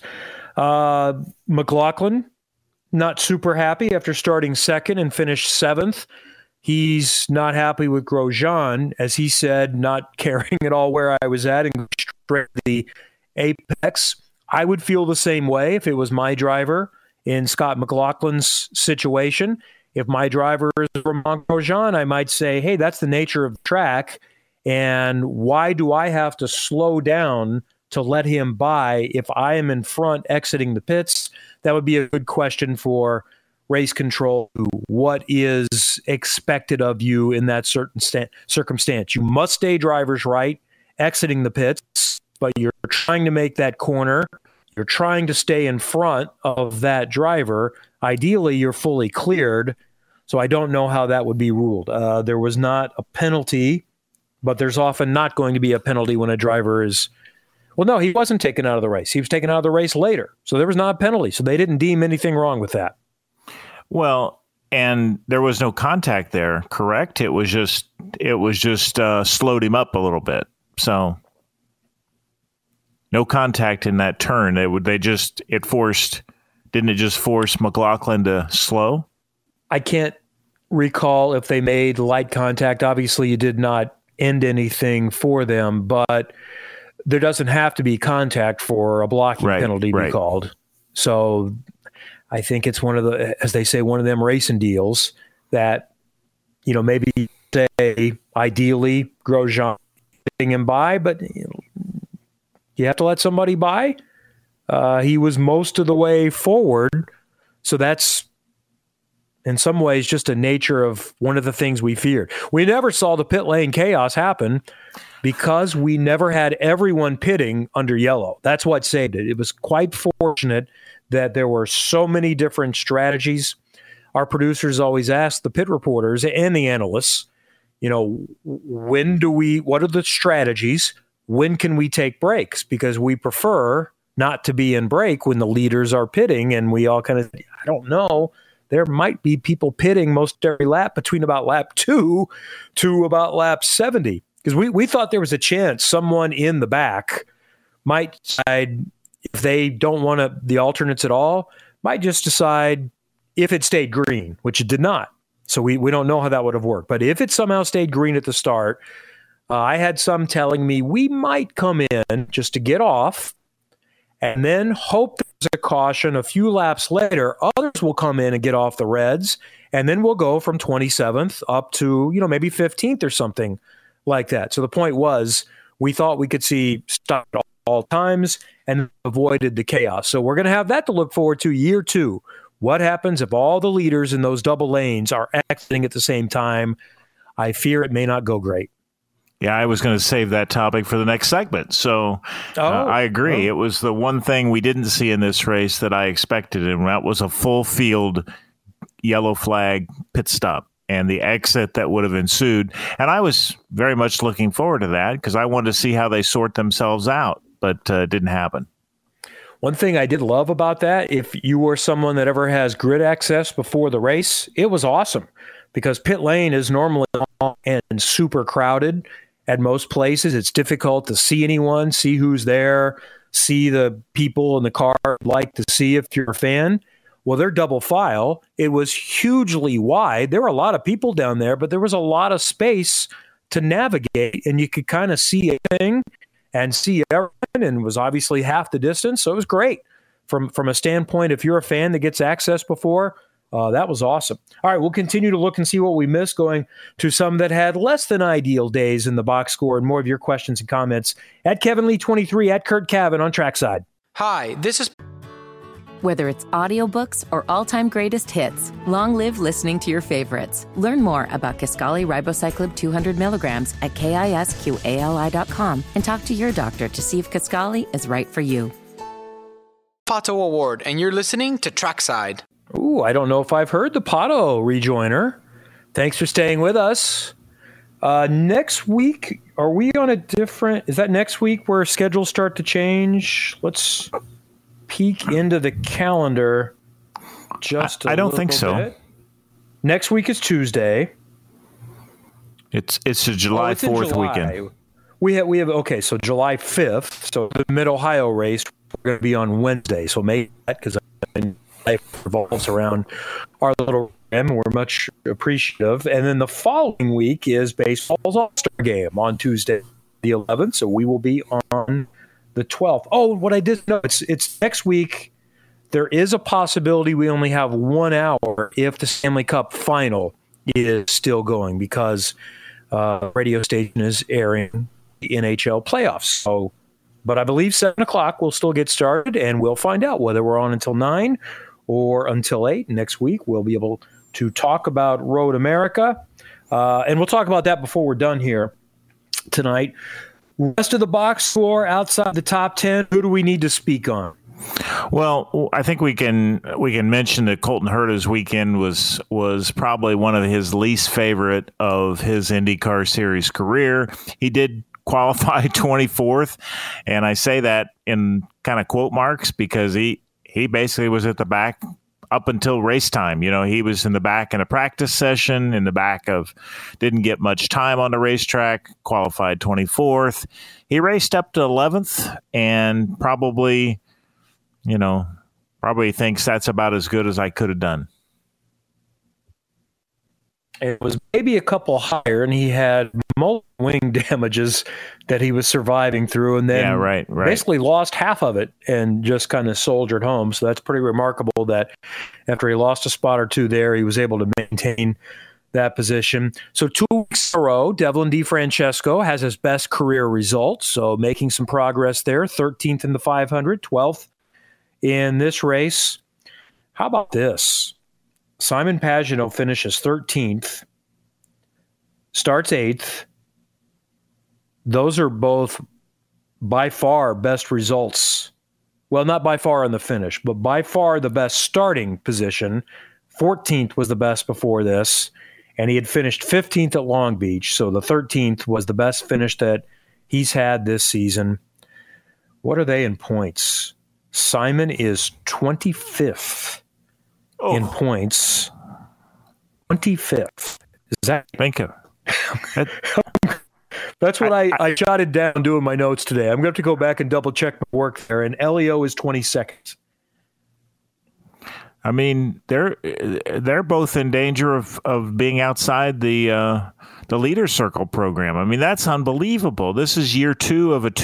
McLaughlin, not super happy after starting second and finished 7th. He's not happy with Grosjean, as he said, not caring at all where I was at and going straight to the apex. I would feel the same way if it was my driver in Scott McLaughlin's situation. If my driver is Romain Grosjean, I might say, hey, that's the nature of the track. And why do I have to slow down to let him by if I am in front exiting the pits? That would be a good question for race control. What is expected of you in that certain circumstance? You must stay driver's right exiting the pits, but you're trying to make that corner. You're trying to stay in front of that driver. Ideally, you're fully cleared. So I don't know how that would be ruled. There was not a penalty, but there's often not going to be a penalty when a driver is... Well, no, he wasn't taken out of the race. He was taken out of the race later. So there was not a penalty. So they didn't deem anything wrong with that. Well, and there was no contact there, correct? It was just slowed him up a little bit. So no contact in that turn. Didn't it just force McLaughlin to slow? I can't recall if they made light contact. Obviously, you did not end anything for them, but there doesn't have to be contact for a blocking penalty to be called. So I think it's one of the, as they say, one of them racing deals that, maybe say ideally Grosjean getting him by, but you have to let somebody by. He was most of the way forward. So that's in some ways just a nature of one of the things we feared. We never saw the pit lane chaos happen because we never had everyone pitting under yellow. That's what saved it. It was quite fortunate that there were so many different strategies. Our producers always ask the pit reporters and the analysts, what are the strategies? When can we take breaks? Because we prefer not to be in break when the leaders are pitting, and we all kind of, I don't know, there might be people pitting most every lap between about lap 2 to about lap 70. Because we thought there was a chance someone in the back might decide, if they don't want the alternates at all, might just decide if it stayed green, which it did not. So we don't know how that would have worked. But if it somehow stayed green at the start, I had some telling me we might come in just to get off and then hope there's a caution a few laps later. Others will come in and get off the reds, and then we'll go from 27th up to, maybe 15th or something like that. So the point was, we thought we could see stuff at all times and avoided the chaos. So we're going to have that to look forward to year 2. What happens if all the leaders in those double lanes are exiting at the same time? I fear it may not go great. Yeah, I was going to save that topic for the next segment. So I agree. It was the one thing we didn't see in this race that I expected, and that was a full field yellow flag pit stop and the exit that would have ensued. And I was very much looking forward to that because I wanted to see how they sort themselves out, but it didn't happen. One thing I did love about that, if you were someone that ever has grid access before the race, it was awesome because pit lane is normally long and super crowded at most places. It's difficult to see anyone, see who's there, see the people in the car like to see if you're a fan. Well, they're double file. It was hugely wide. There were a lot of people down there, but there was a lot of space to navigate, and you could kind of see everything and see everything, and it was obviously half the distance. So it was great from a standpoint. If you're a fan that gets access before, that was awesome. All right, we'll continue to look and see what we missed, going to some that had less than ideal days in the box score, and more of your questions and comments at Kevin Lee 23 at Kurt Cavan on Trackside. Hi, this is... Whether it's audiobooks or all-time greatest hits, long live listening to your favorites. Learn more about Kisqali Ribociclib 200 milligrams at KISQALI.com and talk to your doctor to see if Kisqali is right for you. Pato Award, and you're listening to Trackside. Ooh, I don't know if I've heard the Pato rejoiner. Thanks for staying with us. Next week, are we on a different... Is that next week where schedules start to change? Let's peek into the calendar just a I don't think so. bit. Next week is Tuesday. It's a July 4th weekend. We have okay, so July 5th. So the Mid-Ohio race, we're going to be on Wednesday. So make that, because life revolves around our little program, and we're much appreciative. And then the following week is baseball's All-Star game on Tuesday, the 11th. So we will be on the 12th. Oh, what I did know, it's next week. There is a possibility we only have 1 hour if the Stanley Cup final is still going, because radio station is airing the NHL playoffs. So, but I believe 7 o'clock we'll still get started, and we'll find out whether we're on until 9 or until 8 next week. We'll be able to talk about Road America, and we'll talk about that before we're done here tonight. Rest of the box score outside the top 10, who do we need to speak on? Well, I think we can mention that Colton Herta's weekend was probably one of his least favorite of his IndyCar Series career. He did qualify 24th, and I say that in kind of quote marks because he basically was at the back up until race time. You know, he was in the back in a practice session, didn't get much time on the racetrack, qualified 24th. He raced up to 11th and probably thinks that's about as good as I could have done. It was maybe a couple higher, and he had multiple wing damages that he was surviving through, and then basically lost half of it and just kind of soldiered home. So that's pretty remarkable that after he lost a spot or two there, he was able to maintain that position. So 2 weeks in a row, Devlin DeFrancesco has his best career results, so making some progress there. 13th in the 500, 12th in this race. How about this? Simon Pagenaud finishes 13th, starts 8th. Those are both by far best results. Well, not by far on the finish, but by far the best starting position. 14th was the best before this, and he had finished 15th at Long Beach, so the 13th was the best finish that he's had this season. What are they in points? Simon is 25th. In points, 25th. Is that? Thank you. That's what I jotted down doing my notes today. I'm going to have to go back and double check my work there. And Elio is 22nd. I mean, they're both in danger of being outside the Leader Circle program. I mean, that's unbelievable. This is year two of a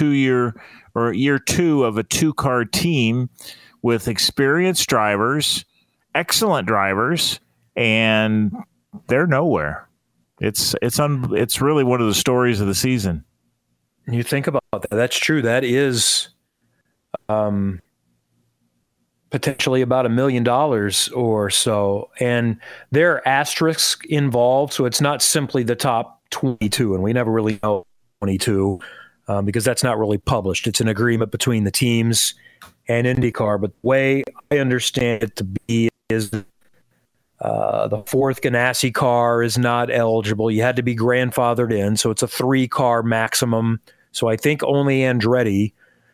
two-car team with experienced drivers. Excellent drivers, and they're nowhere. It's really one of the stories of the season. You think about that. That's true. That is potentially about $1 million or so, and there are asterisks involved. So it's not simply the top 22, and we never really know 22 because that's not really published. It's an agreement between the teams and IndyCar. But the way I understand it to be is the fourth Ganassi car is not eligible. You had to be grandfathered in, so it's a 3-car maximum. So I think only Andretti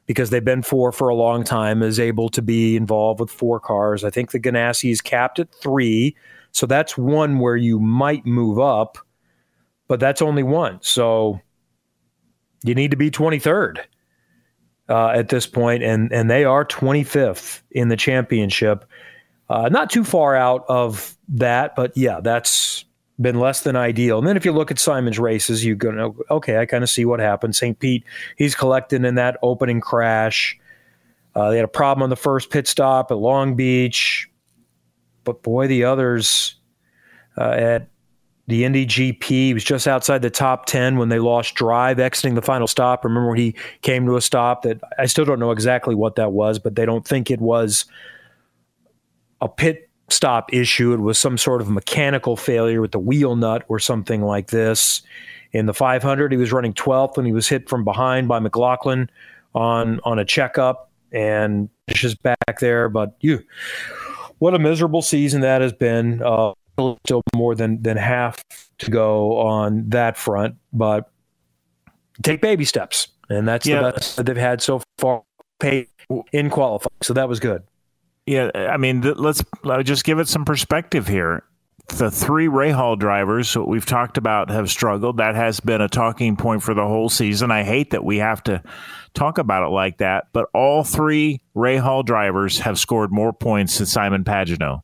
because they've been 4 for a long time, is able to be involved with 4 cars. I think the Ganassi is capped at 3, so that's one where you might move up, but that's only one. So you need to be 23rd at this point, and they are 25th in the championship. Not too far out of that, but yeah, that's been less than ideal. And then if you look at Simon's races, you go, okay, I kind of see what happened. St. Pete, he's collecting in that opening crash. They had a problem on the first pit stop at Long Beach. But boy, the others at the Indy GP, he was just outside the top 10 when they lost drive, exiting the final stop. Remember when he came to a stop that I still don't know exactly what that was, but they don't think it was a pit stop issue. It was some sort of mechanical failure with the wheel nut or something like this. In the 500, he was running 12th when he was hit from behind by McLaughlin on a checkup and finishes back there. But what a miserable season that has been. Still more than half to go on that front, but take baby steps. And that's the best that they've had so far in qualifying. So that was good. Yeah, I mean, let's just give it some perspective here. The 3 Rahal drivers that we've talked about have struggled. That has been a talking point for the whole season. I hate that we have to talk about it like that, but all 3 Rahal drivers have scored more points than Simon Pagenaud.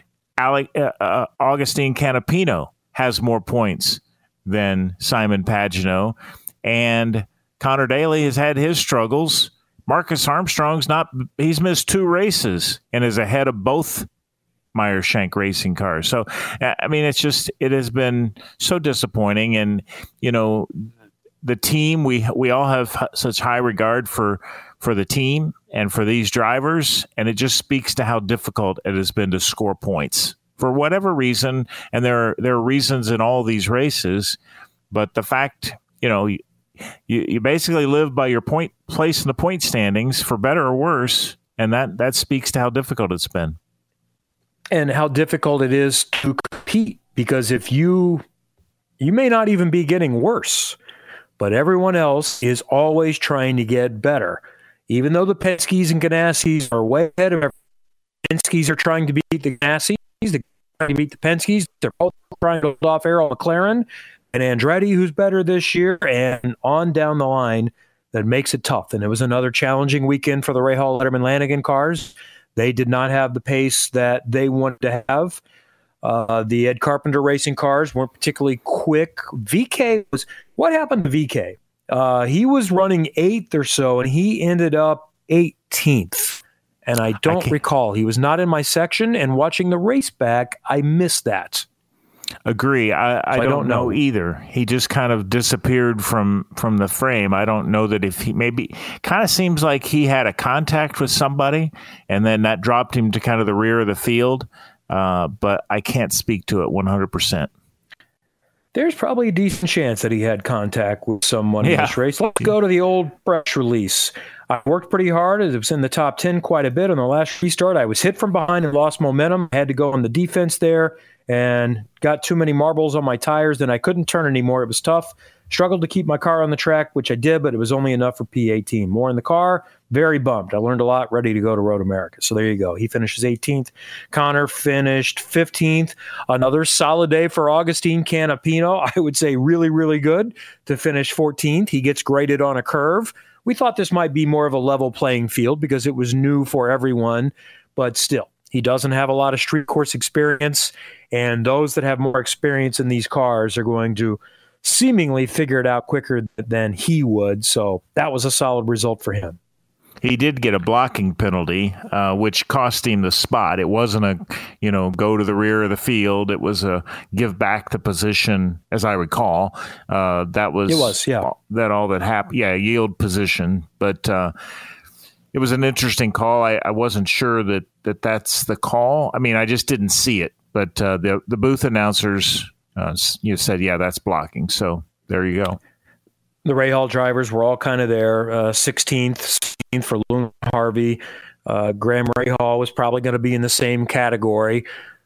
Agustin Canapino has more points than Simon Pagenaud, and Connor Daly has had his struggles. Marcus Armstrong's he's missed 2 races and is ahead of both Meyer Shank racing cars. So, I mean, it has been so disappointing. And, the team, we all have such high regard for the team and for these drivers. And it just speaks to how difficult it has been to score points for whatever reason. And there are reasons in all these races, but the fact, you basically live by your place in the point standings, for better or worse, and that speaks to how difficult it's been. And how difficult it is to compete, because if you may not even be getting worse, but everyone else is always trying to get better. Even though the Penske's and Ganassis are way ahead of everyone, Penske's are trying to beat the Ganassis, they're trying to beat the Penske's, they're both trying to hold off Errol McLaren and Andretti, who's better this year, and on down the line. That makes it tough. And it was another challenging weekend for the Rahal, Letterman, Lanigan cars. They did not have the pace that they wanted to have. The Ed Carpenter racing cars weren't particularly quick. What happened to VK? He was running 8th or so, and he ended up 18th. And I don't recall. He was not in my section, and watching the race back, I missed that. Agree. I don't know either. He just kind of disappeared from the frame. I don't know that if he maybe kind of seems like he had a contact with somebody and then that dropped him to kind of the rear of the field. But I can't speak to it 100%. There's probably a decent chance that he had contact with someone in this race. Let's go to the old press release. I worked pretty hard. It was in the top 10 quite a bit on the last restart. I was hit from behind and lost momentum. I had to go on the defense there and got too many marbles on my tires. Then I couldn't turn anymore. It was tough. Struggled to keep my car on the track, which I did, but it was only enough for P18. More in the car, very bummed. I learned a lot, ready to go to Road America. So there you go. He finishes 18th. Connor finished 15th. Another solid day for Agustin Canapino. I would say really, really good to finish 14th. He gets graded on a curve. We thought this might be more of a level playing field because it was new for everyone, but still, he doesn't have a lot of street course experience, and those that have more experience in these cars are going to seemingly figure it out quicker than he would. So that was a solid result for him. He did get a blocking penalty, which cost him the spot. It wasn't a, go to the rear of the field. It was a give back the position, as I recall. That happened. Yeah, yield position. But it was an interesting call. I wasn't sure that's the call. I mean, I just didn't see it. But the booth announcers said, yeah, that's blocking. So there you go. The Rahal drivers were all kind of there. 16th for Logan Harvey. Graham Rahal was probably going to be in the same category.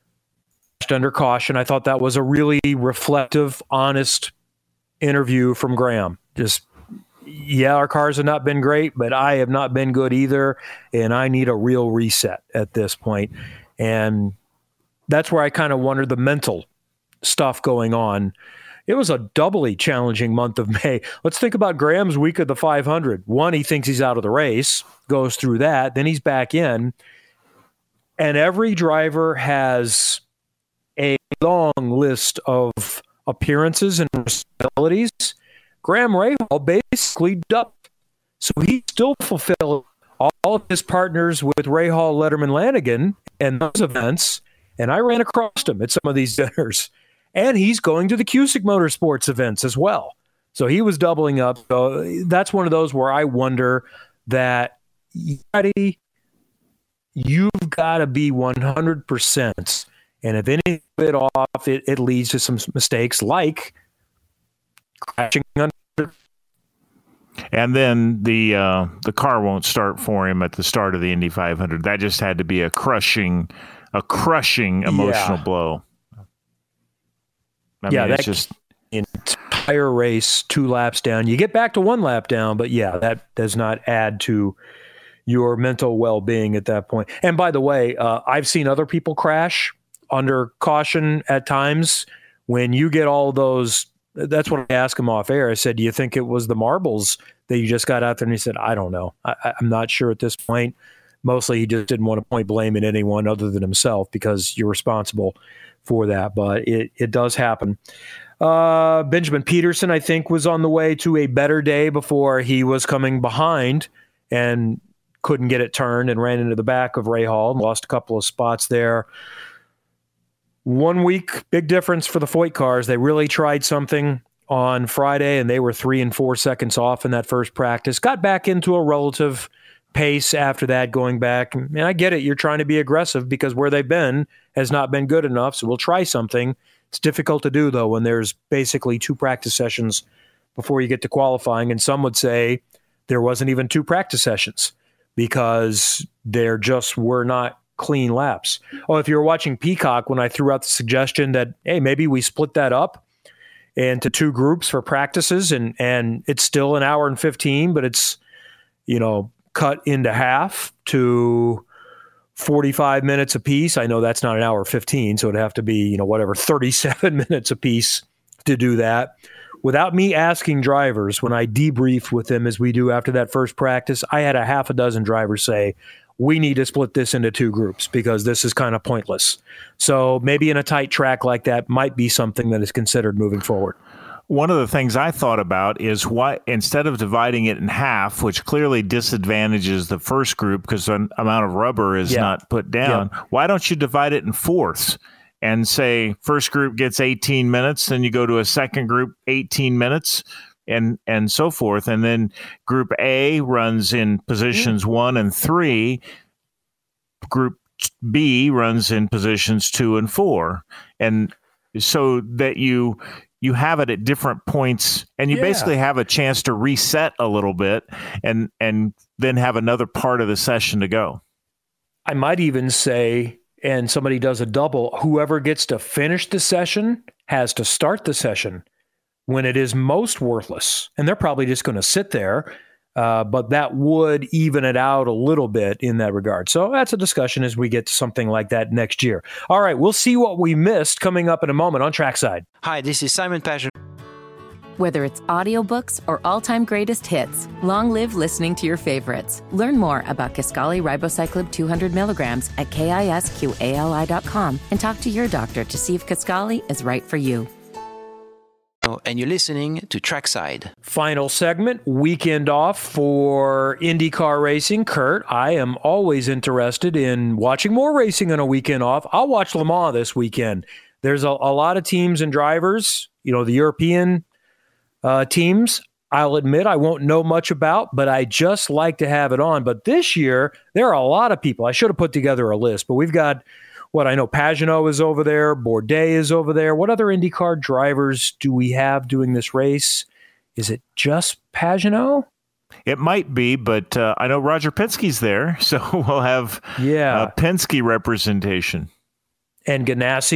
Under caution. I thought that was a really reflective, honest interview from Graham. Just yeah, our cars have not been great, but I have not been good either, and I need a real reset at this point. And that's where I kind of wonder the mental stuff going on. It was a doubly challenging month of May. Let's think about Graham's week of the 500. One, he thinks he's out of the race, goes through that, then he's back in. And every driver has a long list of appearances and responsibilities. Graham Rahal basically doubled. So he still fulfilled all of his partners with Rahal, Letterman, Lanigan and those events. And I ran across him at some of these dinners. And he's going to the Cusick Motorsports events as well. So he was doubling up. So that's one of those where I wonder that you've got to be 100%. And if any bit off, it leads to some mistakes like crashing under. And then the car won't start for him at the start of the Indy 500. That just had to be a crushing emotional blow. I mean, it's just entire race 2 laps down. You get back to 1 lap down, but yeah, that does not add to your mental well-being at that point. And by the way, I've seen other people crash under caution at times. When you get all those, that's what I asked him off air. I said, do you think it was the marbles that you just got out there? And he said, I don't know. I'm not sure at this point. Mostly he just didn't want to point blame at anyone other than himself because you're responsible for that. But it does happen. Benjamin Peterson, I think, was on the way to a better day before he was coming behind and couldn't get it turned and ran into the back of Rahal and lost a couple of spots there. 1 week, big difference for the Foyt cars. They really tried something on Friday, and they were 3 and 4 seconds off in that first practice. Got back into a relative pace after that, going back. And I get it. You're trying to be aggressive because where they've been has not been good enough, so we'll try something. It's difficult to do, though, when there's basically 2 practice sessions before you get to qualifying, and some would say there wasn't even 2 practice sessions because there just were not clean laps. Oh, if you were watching Peacock when I threw out the suggestion that, hey, maybe we split that up into 2 groups for practices and it's still an hour and 15, but it's, cut into half to 45 minutes apiece. I know that's not an hour 15, so it'd have to be, 37 minutes apiece to do that. Without me asking drivers, when I debriefed with them as we do after that first practice, I had a half a dozen drivers say, we need to split this into 2 groups because this is kind of pointless. So maybe in a tight track like that might be something that is considered moving forward. One of the things I thought about is why, instead of dividing it in half, which clearly disadvantages the first group because the amount of rubber is not put down, why don't you divide it in fourths and say first group gets 18 minutes, then you go to a second group 18 minutes, and so forth. And then Group A runs in positions 1 and 3. Group B runs in positions 2 and 4. And so that you have it at different points, and you basically have a chance to reset a little bit and then have another part of the session to go. I might even say, and somebody does a double, whoever gets to finish the session has to start the session when it is most worthless. And they're probably just going to sit there, but that would even it out a little bit in that regard. So that's a discussion as we get to something like that next year. All right, we'll see what we missed coming up in a moment on Trackside. Hi, this is Simon Pageant. Whether it's audiobooks or all-time greatest hits, long live listening to your favorites. Learn more about Kisqali Ribociclib 200 milligrams at KISQALI.com and talk to your doctor to see if Kisqali is right for you. And you're listening to Trackside. Final segment, weekend off for IndyCar racing. Kurt, I am always interested in watching more racing on a weekend off. I'll watch Le Mans this weekend. There's a lot of teams and drivers, the European teams, I'll admit I won't know much about, but I just like to have it on. But this year, there are a lot of people. I should have put together a list, but we've got I know Pagenaud is over there. Bourdais is over there. What other IndyCar drivers do we have doing this race? Is it just Pagenaud? It might be, but I know Roger Penske's there, so we'll have Penske representation. And Ganassi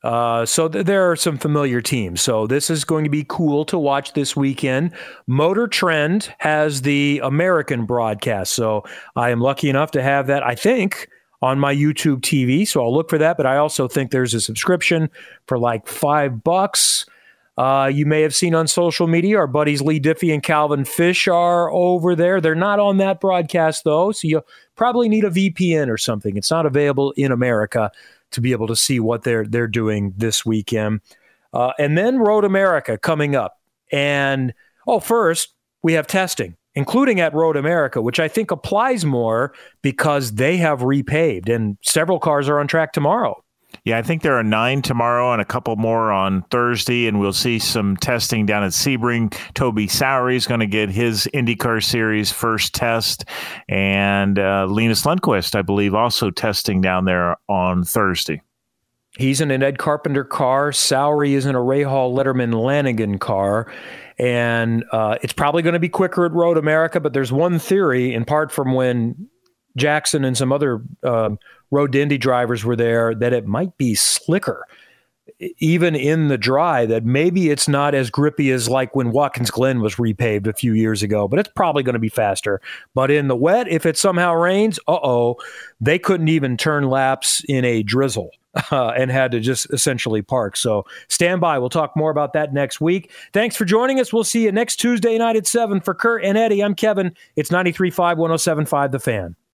So there are some familiar teams. So this is going to be cool to watch this weekend. Motor Trend has the American broadcast. So I am lucky enough to have that, I think, on my YouTube TV. So I'll look for that. But I also think there's a subscription for like $5. You may have seen on social media, our buddies Lee Diffie and Calvin Fish are over there. They're not on that broadcast, though. So you'll probably need a VPN or something. It's not available in America to be able to see what they're doing this weekend. And then Road America coming up. And, first, we have testing, including at Road America, which I think applies more because they have repaved, and several cars are on track tomorrow. Yeah, I think there are 9 tomorrow and a couple more on Thursday, and we'll see some testing down at Sebring. Toby Sowery is going to get his IndyCar Series first test, and Linus Lundqvist, I believe, also testing down there on Thursday. He's in an Ed Carpenter car. Sowery is in a Rahal Letterman Lanigan car. And it's probably going to be quicker at Road America, but there's one theory, in part from when Jackson and some other Road to Indy drivers were there, that it might be slicker, even in the dry, that maybe it's not as grippy as like when Watkins Glen was repaved a few years ago, but it's probably going to be faster. But in the wet, if it somehow rains, they couldn't even turn laps in a drizzle and had to just essentially park. So stand by. We'll talk more about that next week. Thanks for joining us. We'll see you next Tuesday night at 7. For Kurt and Eddie, I'm Kevin. It's 93.5, 107.5 The Fan.